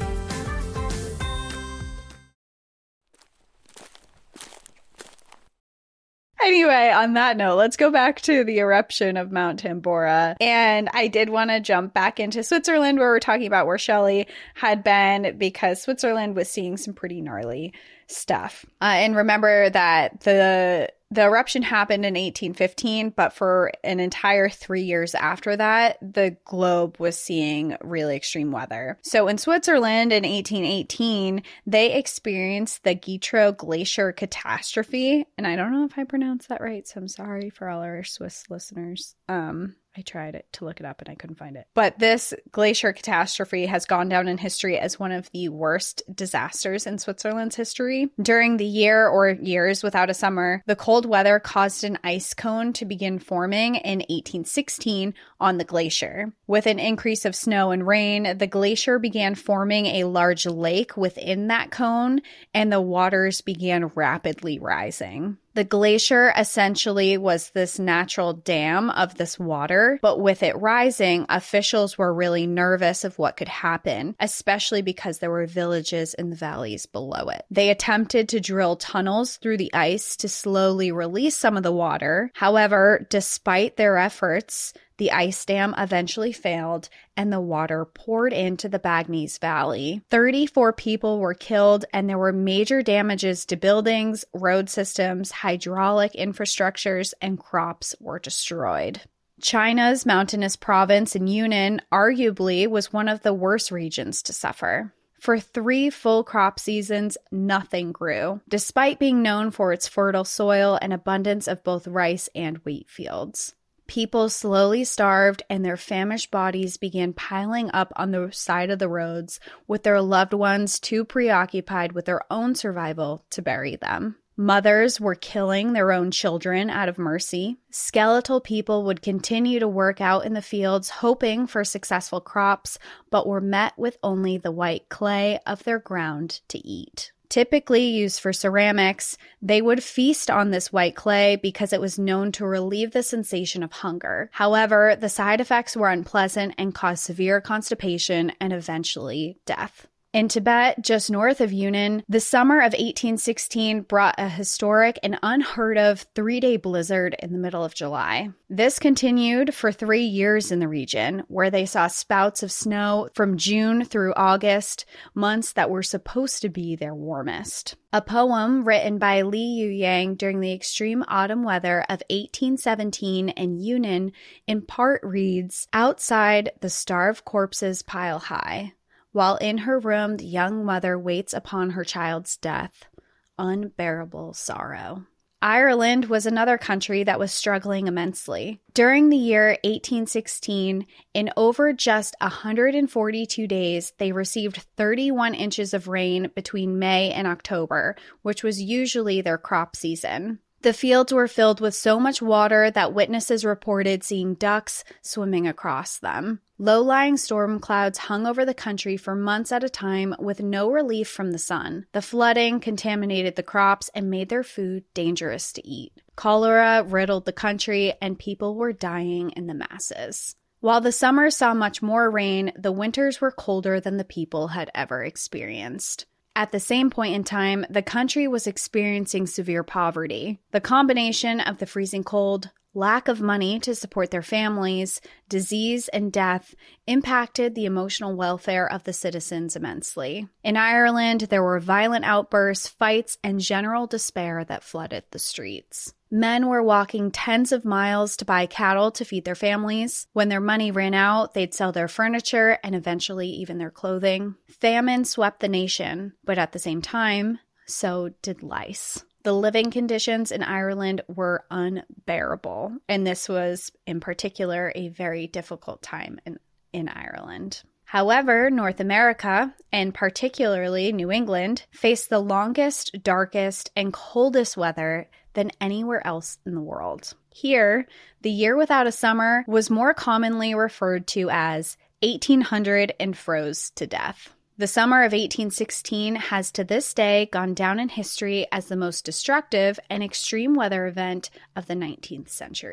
Anyway, on that note, let's go back to the eruption of Mount Tambora. And I did want to jump back into Switzerland, where we're talking about where Shelley had been, because Switzerland was seeing some pretty gnarly stuff. Uh, and remember that the the eruption happened in eighteen fifteen, but for an entire three years after that, the globe was seeing really extreme weather. So in Switzerland in eighteen eighteen, they experienced the Guitro Glacier catastrophe. And I don't know if I pronounced that right, so I'm sorry for all our Swiss listeners. Um, I tried it to look it up and I couldn't find it. But this glacier catastrophe has gone down in history as one of the worst disasters in Switzerland's history. During the year or years without a summer, the cold weather caused an ice cone to begin forming in eighteen sixteen on the glacier. With an increase of snow and rain, the glacier began forming a large lake within that cone, and the waters began rapidly rising. The glacier essentially was this natural dam of this water, but with it rising, officials were really nervous of what could happen, especially because there were villages in the valleys below it. They attempted to drill tunnels through the ice to slowly release some of the water. However, despite their efforts, the ice dam eventually failed and the water poured into the Bagnes Valley. thirty-four people were killed and there were major damages to buildings, road systems, hydraulic infrastructures, and crops were destroyed. China's mountainous province in Yunnan arguably was one of the worst regions to suffer. For three full crop seasons, nothing grew, despite being known for its fertile soil and abundance of both rice and wheat fields. People slowly starved and their famished bodies began piling up on the side of the roads, with their loved ones too preoccupied with their own survival to bury them. Mothers were killing their own children out of mercy. Skeletal people would continue to work out in the fields, hoping for successful crops, but were met with only the white clay of their ground to eat. Typically used for ceramics, they would feast on this white clay because it was known to relieve the sensation of hunger. However, the side effects were unpleasant and caused severe constipation and eventually death. In Tibet, just north of Yunnan, the summer of eighteen sixteen brought a historic and unheard of three-day blizzard in the middle of July. This continued for three years in the region, where they saw spouts of snow from June through August, months that were supposed to be their warmest. A poem written by Li Yuyang during the extreme autumn weather of eighteen seventeen in Yunnan in part reads, "Outside, the starved corpses pile high. While in her room, the young mother waits upon her child's death. Unbearable sorrow." Ireland was another country that was struggling immensely. During the year eighteen sixteen, in over just one hundred forty-two days, they received thirty-one inches of rain between May and October, which was usually their crop season. The fields were filled with so much water that witnesses reported seeing ducks swimming across them. Low-lying storm clouds hung over the country for months at a time with no relief from the sun. The flooding contaminated the crops and made their food dangerous to eat. Cholera riddled the country and people were dying in the masses. While the summers saw much more rain, the winters were colder than the people had ever experienced. At the same point in time, the country was experiencing severe poverty. The combination of the freezing cold, lack of money to support their families, disease, and death impacted the emotional welfare of the citizens immensely. In Ireland, there were violent outbursts, fights, and general despair that flooded the streets. Men were walking tens of miles to buy cattle to feed their families. When their money ran out, they'd sell their furniture and eventually even their clothing. Famine swept the nation, but at the same time, so did lice. The living conditions in Ireland were unbearable, and this was, in particular, a very difficult time in, in Ireland. However, North America, and particularly New England, faced the longest, darkest, and coldest weather than anywhere else in the world. Here, the year without a summer was more commonly referred to as eighteen hundred and froze to death. The summer of eighteen sixteen has to this day gone down in history as the most destructive and extreme weather event of the nineteenth century.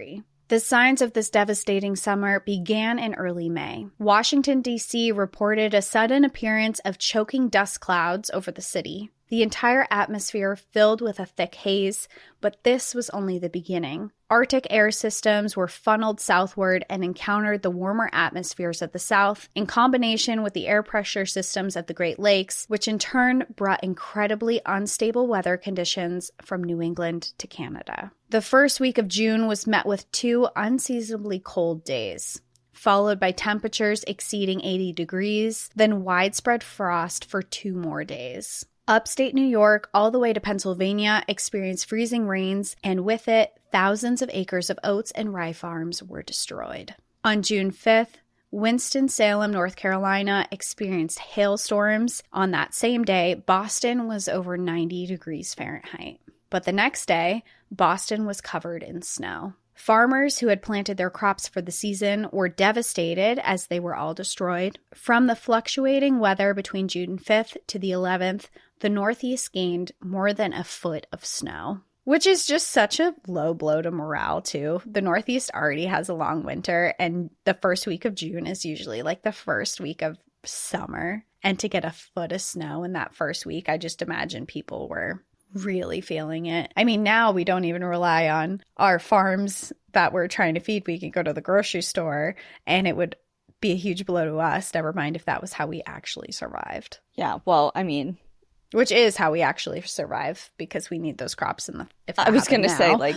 The signs of this devastating summer began in early May. Washington, D C reported a sudden appearance of choking dust clouds over the city. The entire atmosphere filled with a thick haze, but this was only the beginning. Arctic air systems were funneled southward and encountered the warmer atmospheres of the south, in combination with the air pressure systems of the Great Lakes, which in turn brought incredibly unstable weather conditions from New England to Canada. The first week of June was met with two unseasonably cold days, followed by temperatures exceeding eighty degrees, then widespread frost for two more days. Upstate New York, all the way to Pennsylvania, experienced freezing rains, and with it, thousands of acres of oats and rye farms were destroyed. On June fifth, Winston-Salem, North Carolina, experienced hailstorms. On that same day, Boston was over ninety degrees Fahrenheit. But the next day, Boston was covered in snow. Farmers who had planted their crops for the season were devastated as they were all destroyed. From the fluctuating weather between June fifth to the eleventh, the Northeast gained more than a foot of snow, which is just such a low blow to morale, too. The Northeast already has a long winter, and the first week of June is usually like the first week of summer. And to get a foot of snow in that first week, I just imagine people were really feeling it. I mean, now we don't even rely on our farms that we're trying to feed. We can go to the grocery store and it would be a huge blow to us, never mind if that was how we actually survived. Yeah, well, I mean, which is how we actually survive, because we need those crops in the if I was going to say, like,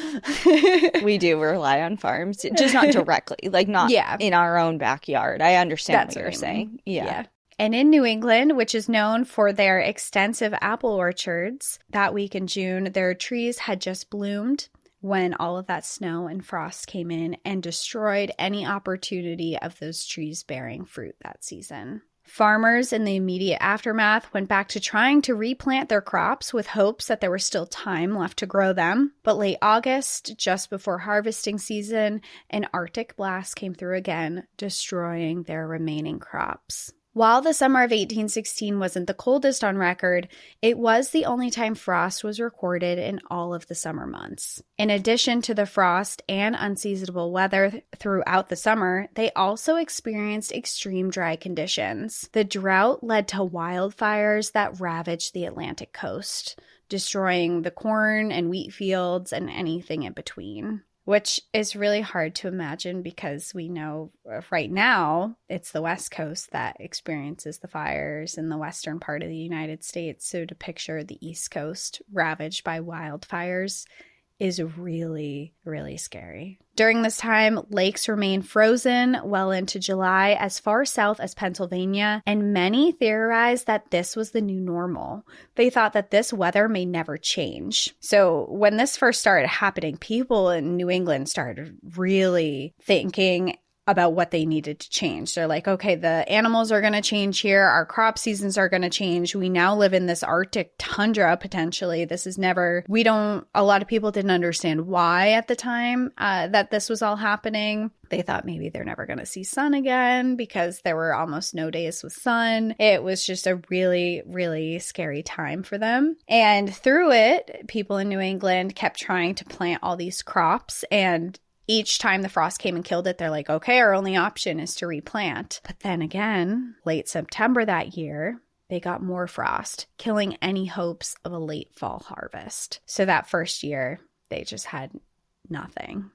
we do rely on farms, just not directly, like not yeah. in our own backyard. I understand That's what you're what saying. Yeah. yeah. And in New England, which is known for their extensive apple orchards, that week in June, their trees had just bloomed when all of that snow and frost came in and destroyed any opportunity of those trees bearing fruit that season. Farmers in the immediate aftermath went back to trying to replant their crops with hopes that there was still time left to grow them. But late August, just before harvesting season, an Arctic blast came through again, destroying their remaining crops. While the summer of eighteen sixteen wasn't the coldest on record, it was the only time frost was recorded in all of the summer months. In addition to the frost and unseasonable weather throughout the summer, they also experienced extreme dry conditions. The drought led to wildfires that ravaged the Atlantic coast, destroying the corn and wheat fields and anything in between. Which is really hard to imagine because we know right now it's the West Coast that experiences the fires in the western part of the United States. So to picture the East Coast ravaged by wildfires is really, really scary. During this time, lakes remain frozen well into July as far south as Pennsylvania, and many theorized that this was the new normal. They thought that this weather may never change. So when this first started happening, people in New England started really thinking about what they needed to change. They're like, okay, the animals are going to change here. Our crop seasons are going to change. We now live in this Arctic tundra, potentially. This is never, we don't, a lot of people didn't understand why at the time uh, that this was all happening. They thought maybe they're never going to see sun again because there were almost no days with sun. It was just a really, really scary time for them. And through it, people in New England kept trying to plant all these crops, and each time the frost came and killed it, they're like, okay, our only option is to replant. But then again, late September that year, they got more frost, killing any hopes of a late fall harvest. So that first year, they just had nothing.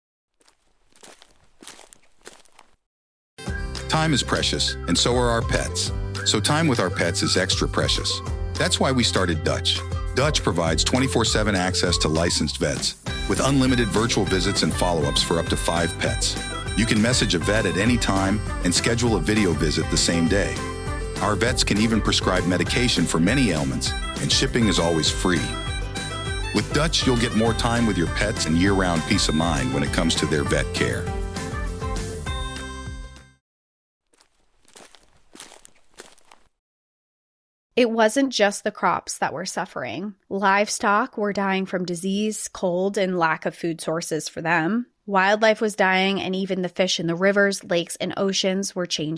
Time is precious, and so are our pets. So time with our pets is extra precious. That's why we started Dutch. Dutch provides twenty-four seven access to licensed vets with unlimited virtual visits and follow-ups for up to five pets. You can message a vet at any time and schedule a video visit the same day. Our vets can even prescribe medication for many ailments, and shipping is always free. With Dutch, you'll get more time with your pets and year-round peace of mind when it comes to their vet care. It wasn't just the crops that were suffering. Livestock were dying from disease, cold, and lack of food sources for them. Wildlife was dying, and even the fish in the rivers, lakes, and oceans were changing.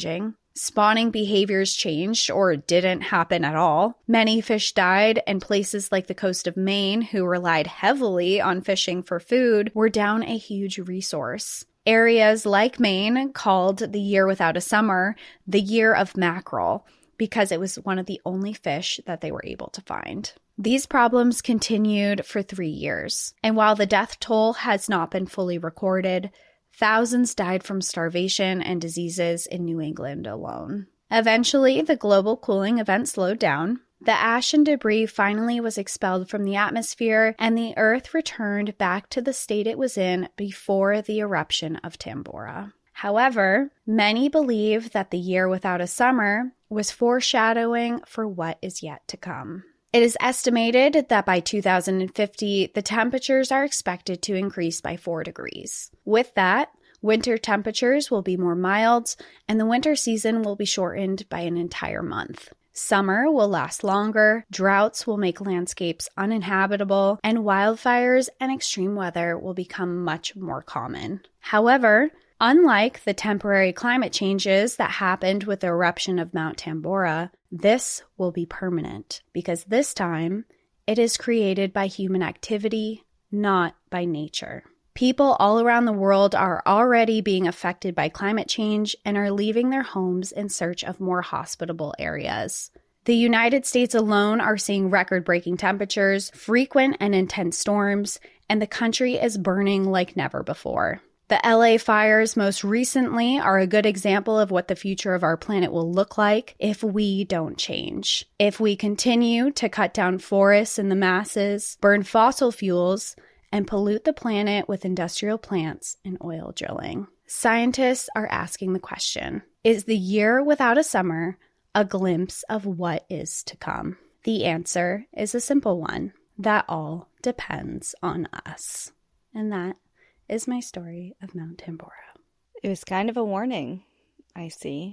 Spawning behaviors changed or didn't happen at all. Many fish died, and places like the coast of Maine, who relied heavily on fishing for food, were down a huge resource. Areas like Maine called the year without a summer the year of mackerel, because it was one of the only fish that they were able to find. These problems continued for three years, and while the death toll has not been fully recorded, thousands died from starvation and diseases in New England alone. Eventually, the global cooling event slowed down. The ash and debris finally was expelled from the atmosphere, and the Earth returned back to the state it was in before the eruption of Tambora. However, many believe that the year without a summer was foreshadowing for what is yet to come. It is estimated that by two thousand fifty, the temperatures are expected to increase by four degrees. With that, winter temperatures will be more mild, and the winter season will be shortened by an entire month. Summer will last longer, droughts will make landscapes uninhabitable, and wildfires and extreme weather will become much more common. However, unlike the temporary climate changes that happened with the eruption of Mount Tambora, this will be permanent, because this time it is created by human activity, not by nature. People all around the world are already being affected by climate change and are leaving their homes in search of more hospitable areas. The United States alone are seeing record-breaking temperatures, frequent and intense storms, and the country is burning like never before. The L A fires most recently are a good example of what the future of our planet will look like if we don't change. If we continue to cut down forests in the masses, burn fossil fuels, and pollute the planet with industrial plants and oil drilling. Scientists are asking the question, is the year without a summer a glimpse of what is to come? The answer is a simple one. That all depends on us. And that is my story of Mount Tambora. It was kind of a warning, I see.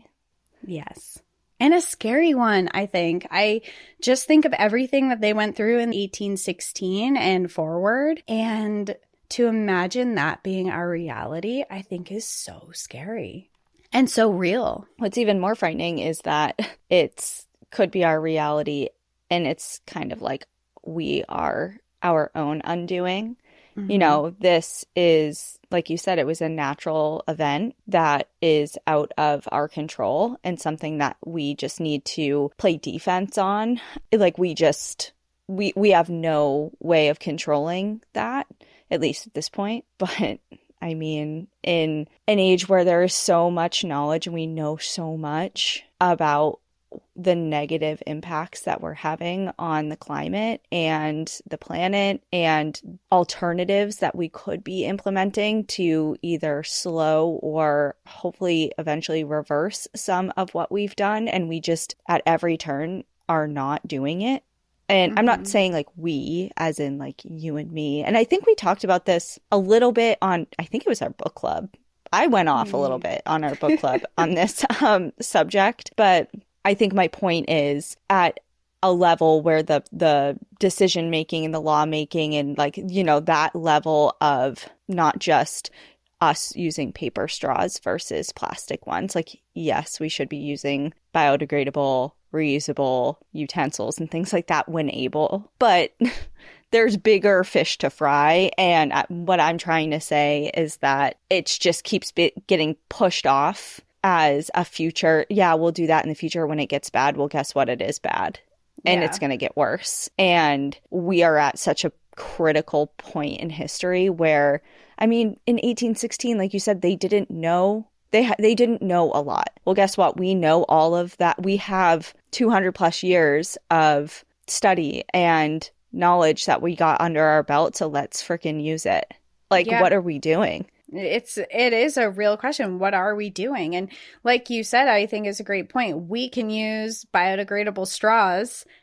Yes. And a scary one, I think. I just think of everything that they went through in eighteen sixteen and forward. And to imagine that being our reality, I think is so scary and so real. What's even more frightening is that it's could be our reality, and it's kind of like we are our own undoing. Mm-hmm. You know, this is, like you said, it was a natural event that is out of our control and something that we just need to play defense on. Like we just, we, we have no way of controlling that, at least at this point. But I mean, in an age where there is so much knowledge and we know so much about the negative impacts that we're having on the climate and the planet and alternatives that we could be implementing to either slow or hopefully eventually reverse some of what we've done, and we just at every turn are not doing it. And mm-hmm. I'm not saying like we as in like you and me. And I think we talked about this a little bit on, I think it was our book club. I went off a little bit on our book club on this um, subject, but I think my point is at a level where the the decision making and the law making and like, you know, that level of not just us using paper straws versus plastic ones. Like, yes, we should be using biodegradable, reusable utensils and things like that when able. But there's bigger fish to fry. And what I'm trying to say is that it just keeps be- getting pushed off as a future, yeah, we'll do that in the future. When it gets bad, well, guess what? It is bad. And yeah. It's going to get worse. And we are at such a critical point in history where, I mean, in eighteen sixteen, like you said, they didn't know. They ha- they didn't know a lot. Well, guess what? We know all of that. We have two hundred plus years of study and knowledge that we got under our belt. So let's freaking use it. Like, yeah. What are we doing? It's, it is a real question. What are we doing? And like you said, I think is a great point. We can use biodegradable straws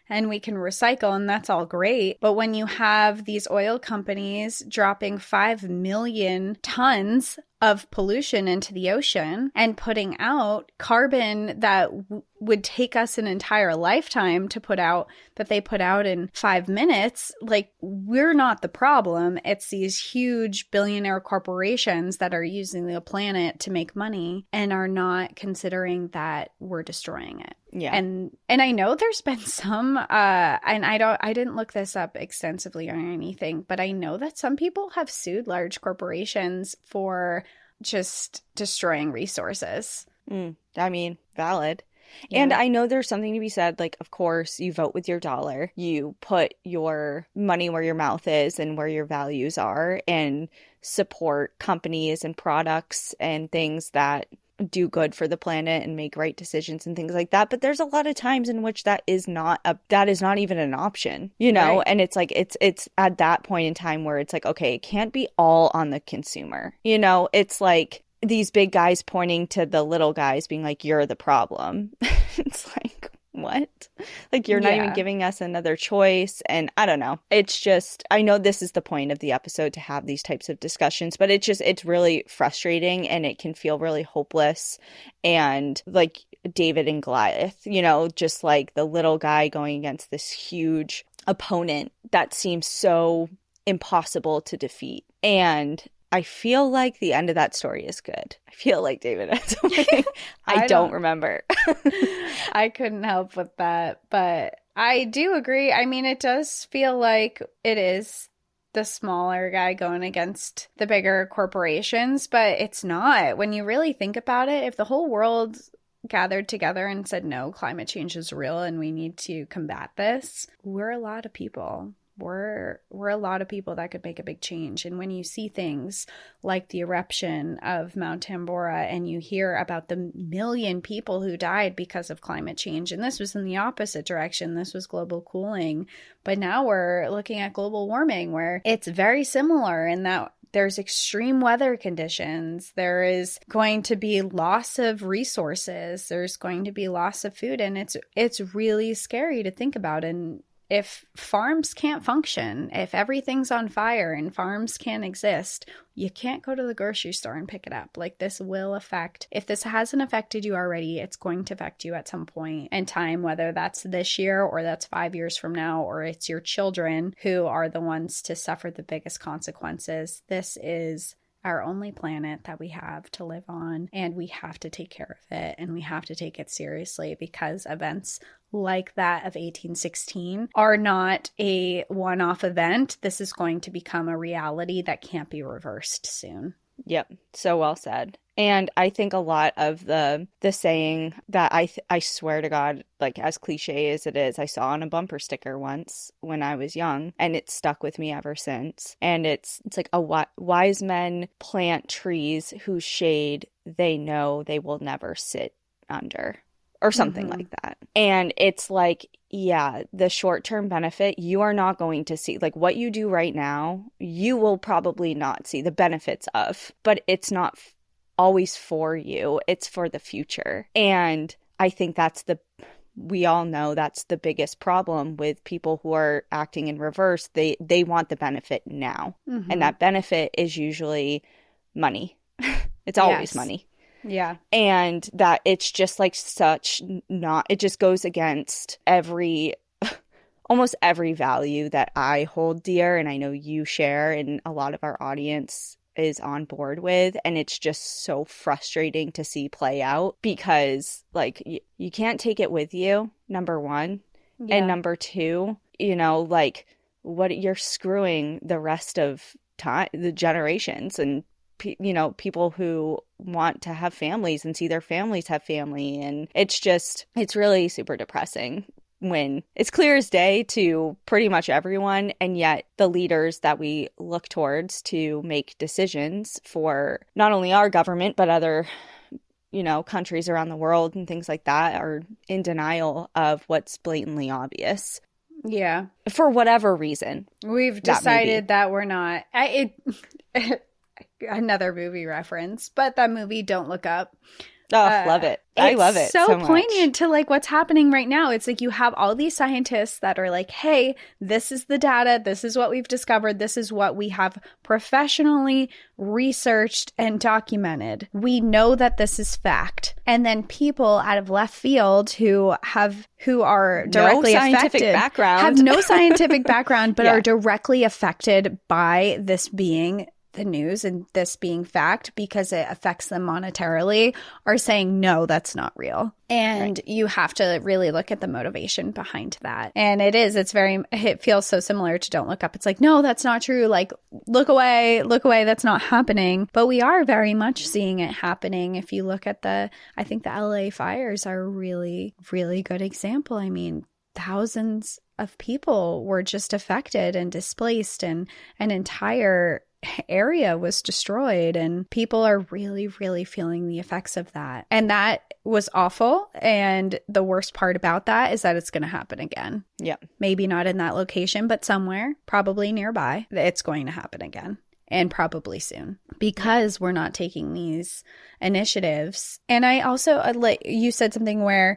and we can recycle, and that's all great. But when you have these oil companies dropping five million tons of pollution into the ocean and putting out carbon that w- would take us an entire lifetime to put out, that they put out in five minutes, like, we're not the problem. It's these huge billionaire corporations that are using the planet to make money and are not considering that we're destroying it. Yeah. And and I know there's been some uh and I don't I didn't look this up extensively or anything, but I know that some people have sued large corporations for just destroying resources. Mm, I mean, valid. Yeah. And I know there's something to be said, like, of course, you vote with your dollar. You put your money where your mouth is and where your values are, and support companies and products and things that do good for the planet and make right decisions and things like that. But there's a lot of times in which that is not a that is not even an option, you know. Right. And it's like it's it's at that point in time where it's like, okay, it can't be all on the consumer, you know. It's like these big guys pointing to the little guys being like, you're the problem. It's like, what? Like, you're not Yeah. even giving us another choice. And I don't know. It's just, I know this is the point of the episode, to have these types of discussions, but it's just, it's really frustrating, and it can feel really hopeless. And like David and Goliath, you know, just like the little guy going against this huge opponent that seems so impossible to defeat. And I feel like the end of that story is good. I feel like David ends up winning. I, I don't, don't remember. I couldn't help with that. But I do agree. I mean, it does feel like it is the smaller guy going against the bigger corporations, but it's not. When you really think about it, if the whole world gathered together and said, no, climate change is real and we need to combat this, we're a lot of people. We're we're a lot of people that could make a big change. And when you see things like the eruption of Mount Tambora, and you hear about the million people who died because of climate change, and this was in the opposite direction, this was global cooling, but now we're looking at global warming, where it's very similar in that there's extreme weather conditions, there is going to be loss of resources, there's going to be loss of food, and it's it's really scary to think about. And if farms can't function, if everything's on fire and farms can't exist, you can't go to the grocery store and pick it up. Like, this will affect, if this hasn't affected you already, it's going to affect you at some point in time, whether that's this year or that's five years from now, or it's your children who are the ones to suffer the biggest consequences. This is our only planet that we have to live on, and we have to take care of it, and we have to take it seriously, because events like that of eighteen sixteen are not a one-off event. This is going to become a reality that can't be reversed soon. Yep. So well said. And I think a lot of the the saying that I th- I swear to God, like, as cliche as it is, I saw on a bumper sticker once when I was young, and it's stuck with me ever since. And it's it's like, a wi- wise men plant trees whose shade they know they will never sit under, or something mm-hmm. like that. And it's like, yeah, the short-term benefit, you are not going to see. Like, what you do right now, you will probably not see the benefits of, but it's not f- always for you. It's for the future. And I think that's the, we all know that's the biggest problem with people who are acting in reverse. They, they want the benefit now. Mm-hmm. And that benefit is usually money. It's always yes. money. Yeah. And that it's just like such not, it just goes against every, almost every value that I hold dear, and I know you share, and a lot of our audience is on board with. And it's just so frustrating to see play out, because like y- you can't take it with you, number one. Yeah. And number two, you know, like, what, you're screwing the rest of time, the generations, and you know, people who want to have families and see their families have family. And it's just, it's really super depressing when it's clear as day to pretty much everyone. And yet the leaders that we look towards to make decisions for not only our government, but other, you know, countries around the world and things like that, are in denial of what's blatantly obvious. Yeah. For whatever reason. We've decided that, that we're not. I, it, another movie reference, but that movie Don't Look Up, Oh, Uh, love it. I love it so, so much. poignant to like what's happening right now. It's like you have all these scientists that are like, hey, this is the data. This is what we've discovered. This is what we have professionally researched and documented. We know that this is fact. And then people out of left field who have who are directly no scientific affected background. have no scientific background, but Yeah. are directly affected by this being the news and this being fact because it affects them monetarily, are saying, no, that's not real. And right. you have to really look at the motivation behind that. And it is, it's very, it feels so similar to Don't Look Up. It's like, no, that's not true. Like, look away, look away. That's not happening. But we are very much seeing it happening. If you look at the, I think the L A fires are a really, really good example. I mean, thousands of people were just affected and displaced, and an entire area was destroyed, and people are really, really feeling the effects of that. And that was awful. And the worst part about that is that it's going to happen again. Yeah. Maybe not in that location, but somewhere, probably nearby, it's going to happen again. And probably soon, because we're not taking these initiatives. And I also, like you said something where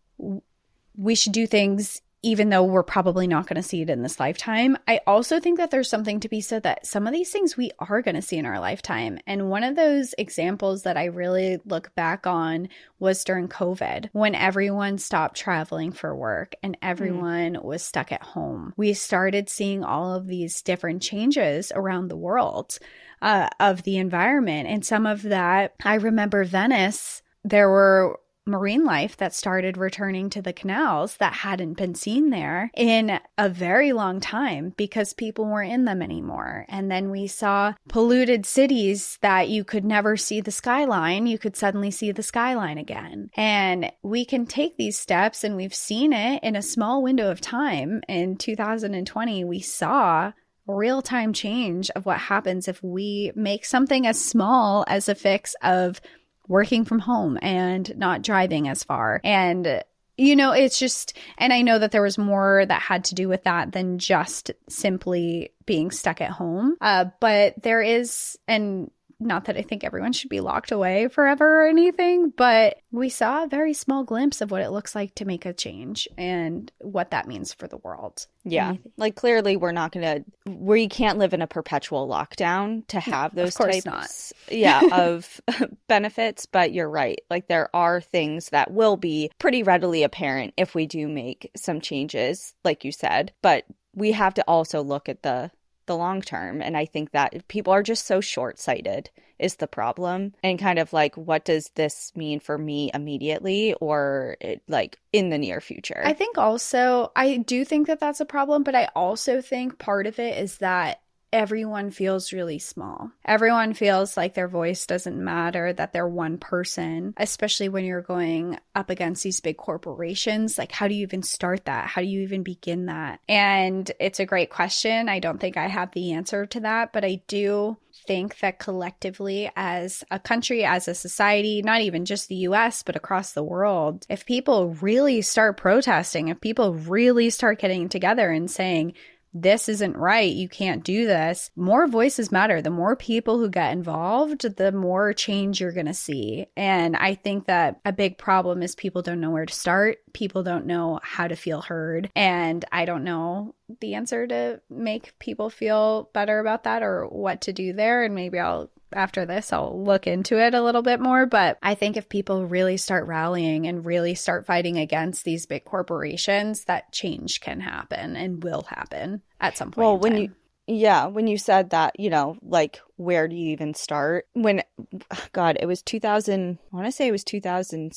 we should do things even though we're probably not going to see it in this lifetime. I also think that there's something to be said that some of these things we are going to see in our lifetime. And one of those examples that I really look back on was during COVID, when everyone stopped traveling for work and everyone mm. was stuck at home. We started seeing all of these different changes around the world uh, of the environment. And some of that, I remember Venice, there were marine life that started returning to the canals that hadn't been seen there in a very long time because people weren't in them anymore. And then we saw polluted cities that you could never see the skyline. You could suddenly see the skyline again. And we can take these steps, and we've seen it in a small window of time. In two thousand twenty, we saw real-time change of what happens if we make something as small as a fix of working from home and not driving as far. And, you know, it's just, and I know that there was more that had to do with that than just simply being stuck at home. Uh, but there is, and not that I think everyone should be locked away forever or anything, but we saw a very small glimpse of what it looks like to make a change and what that means for the world. Yeah. Like, clearly we're not going to, we can't live in a perpetual lockdown to have no, those of course types not. yeah, of benefits. But you're right. Like, there are things that will be pretty readily apparent if we do make some changes, like you said. But we have to also look at the the long term. And I think that people are just so short-sighted is the problem. And kind of like, what does this mean for me immediately, or it, like in the near future? I think also, I do think that that's a problem, but I also think part of it is that everyone feels really small. Everyone feels like their voice doesn't matter, that they're one person, especially when you're going up against these big corporations. Like, how do you even start that? How do you even begin that? And it's a great question. I don't think I have the answer to that, but I do think that collectively as a country, as a society, not even just the U S, but across the world, if people really start protesting, if people really start getting together and saying, this isn't right, you can't do this, more voices matter. The more people who get involved, the more change you're going to see. And I think that a big problem is people don't know where to start. People don't know how to feel heard. And I don't know the answer to make people feel better about that or what to do there. And maybe I'll after this, I'll look into it a little bit more. But I think if people really start rallying and really start fighting against these big corporations, that change can happen and will happen at some point. Well, in when time. you, yeah, when you said that, you know, like, where do you even start? When, God, it was two thousand, I want to say it was two thousand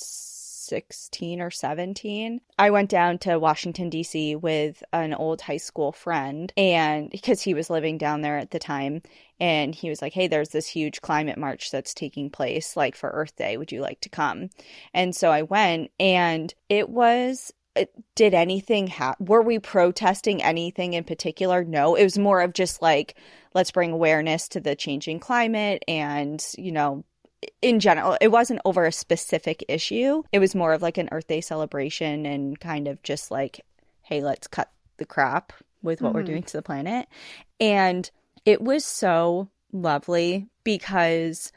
sixteen or seventeen. I went down to Washington, D C with an old high school friend, and because he was living down there at the time, and he was like, hey, there's this huge climate march that's taking place, like, for Earth Day. Would you like to come? And so I went, and it was, it, did anything happen? Were we protesting anything in particular? No, it was more of just like, let's bring awareness to the changing climate and, you know, in general, it wasn't over a specific issue. It was more of like an Earth Day celebration and kind of just like, hey, let's cut the crap with what mm-hmm. we're doing to the planet. And it was so lovely because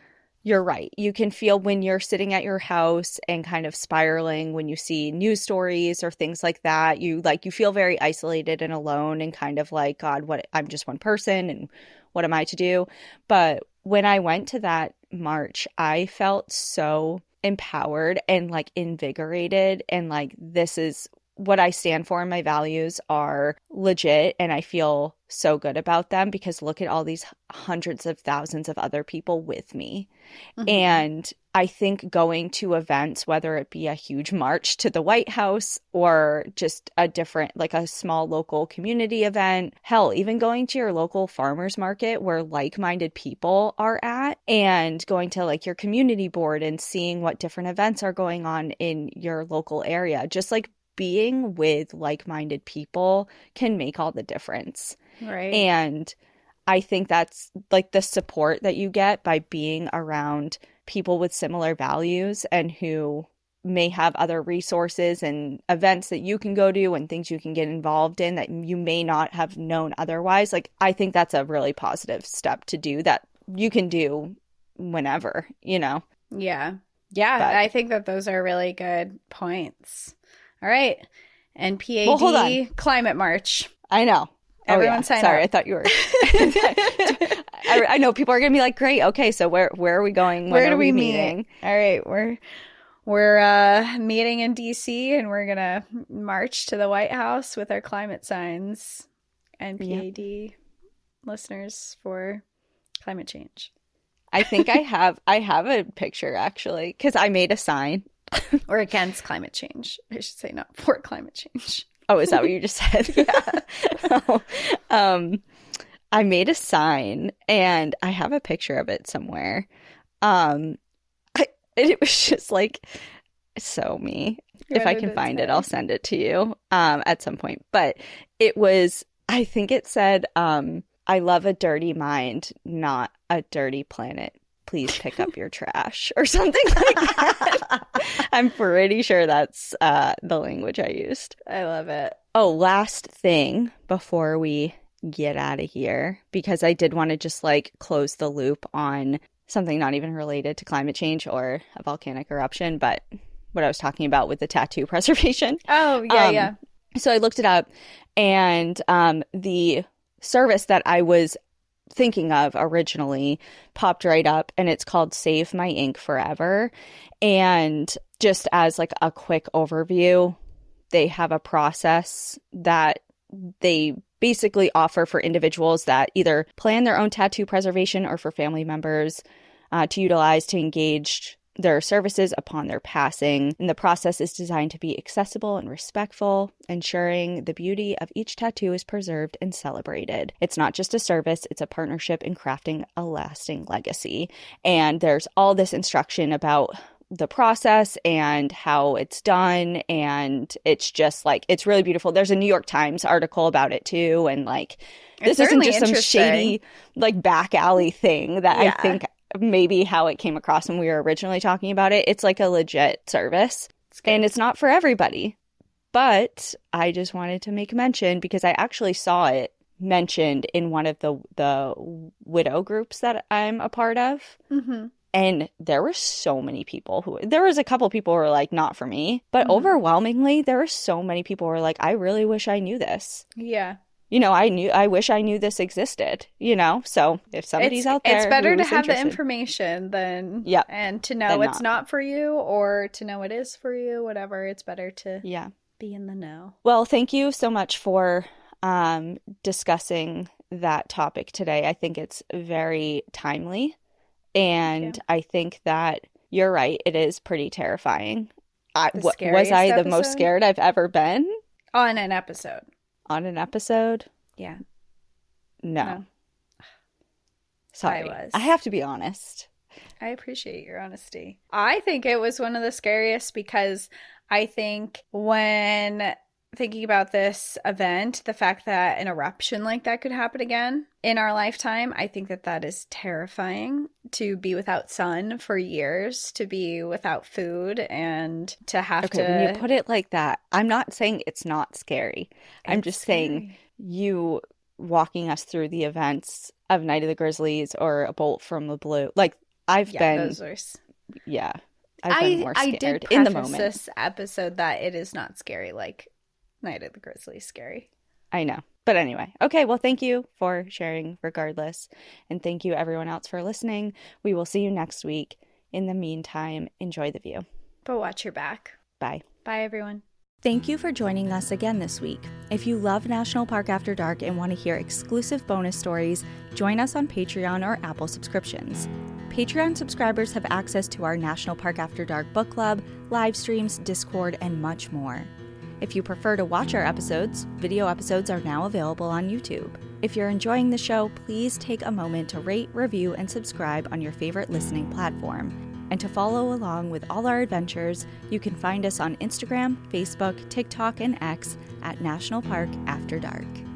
you're right. You can feel when you're sitting at your house and kind of spiraling when you see news stories or things like that. You like you feel very isolated and alone and kind of like, God, what I'm just one person and what am I to do? But when I went to that march, I felt so empowered and like invigorated and like this is what I stand for and my values are legit and I feel so good about them because look at all these hundreds of thousands of other people with me. Mm-hmm. And I think going to events, whether it be a huge march to the White House or just a different, like a small local community event, hell, even going to your local farmers market where like-minded people are at and going to like your community board and seeing what different events are going on in your local area, just like being with like-minded people can make all the difference. Right. And I think that's like the support that you get by being around people with similar values and who may have other resources and events that you can go to and things you can get involved in that you may not have known otherwise. Like, I think that's a really positive step to do that you can do whenever, you know? Yeah. Yeah. But, I think that those are really good points. All right. N P A D well, hold on. Climate March. I know. Everyone oh, yeah. sign Sorry, up. I thought you were. I, I know people are going to be like, great. Okay, so where where are we going? When where are do we we meet? meeting? All right. We're we're uh, meeting in D C and we're going to march to the White House with our climate signs. N P A D yep. Listeners for climate change. I think I have I have a picture actually because I made a sign. Or against climate change. I should say not for climate change. Oh, is that what you just said? Yeah. oh, um, I made a sign and I have a picture of it somewhere. Um, I, it was just like so me. You if I can find it, I'll send it to you um, at some point. But it was, I think it said, um, I love a dirty mind, not a dirty planet. Please pick up your trash or something like that. I'm pretty sure that's uh, the language I used. I love it. Oh, last thing before we get out of here, because I did want to just like close the loop on something not even related to climate change or a volcanic eruption, but what I was talking about with the tattoo preservation. Oh, yeah, um, yeah. So I looked it up and um, the service that I was thinking of originally popped right up and it's called Save My Ink Forever. And just as like a quick overview, they have a process that they basically offer for individuals that either plan their own tattoo preservation or for family members uh, to utilize to engage their services upon their passing. And the process is designed to be accessible and respectful, ensuring the beauty of each tattoo is preserved and celebrated. It's not just a service, it's a partnership in crafting a lasting legacy. And there's all this instruction about the process and how it's done, and it's just like, it's really beautiful. There's a New York Times article about it too, and like, this isn't just some shady like back alley thing that yeah. I think maybe how it came across when we were originally talking about it. It's like a legit service and it's not for everybody, but I just wanted to make mention because I actually saw it mentioned in one of the the widow groups that I'm a part of. Mm-hmm. And there were so many people who, there was a couple people who were like, not for me, but mm-hmm. overwhelmingly, there were so many people who were like, I really wish I knew this. Yeah. You know, I knew, I wish I knew this existed, you know? So if somebody's it's, out there, it's better to have interested, the information than, yeah, and to know it's not. not for you or to know it is for you, whatever. It's better to yeah. be in the know. Well, thank you so much for um, discussing that topic today. I think it's very timely. And I think that you're right. It is pretty terrifying. I, w- was I the episode? most scared I've ever been? On an episode. On an episode? Yeah. No. no. Sorry. I was. I have to be honest. I appreciate your honesty. I think it was one of the scariest because I think when thinking about this event, the fact that an eruption like that could happen again in our lifetime, I think that that is terrifying. To be without sun for years, to be without food, and to have okay, to... when you put it like that, I'm not saying it's not scary. It's I'm just scary. saying you walking us through the events of Night of the Grizzlies or A Bolt from the Blue, like I've yeah, been those are... s- yeah. I've been I more I scared did in the preface moment. this episode that it is not scary like Night of the Grizzly is scary. I know. But anyway, okay, well, thank you for sharing regardless. And thank you, everyone else, for listening. We will see you next week. In the meantime, enjoy the view. But watch your back. Bye. Bye, everyone. Thank you for joining us again this week. If you love National Park After Dark and want to hear exclusive bonus stories, join us on Patreon or Apple subscriptions. Patreon subscribers have access to our National Park After Dark book club, live streams, Discord, and much more. If you prefer to watch our episodes, video episodes are now available on YouTube. If you're enjoying the show, please take a moment to rate, review, and subscribe on your favorite listening platform. And to follow along with all our adventures, you can find us on Instagram, Facebook, TikTok, and X at National Park After Dark.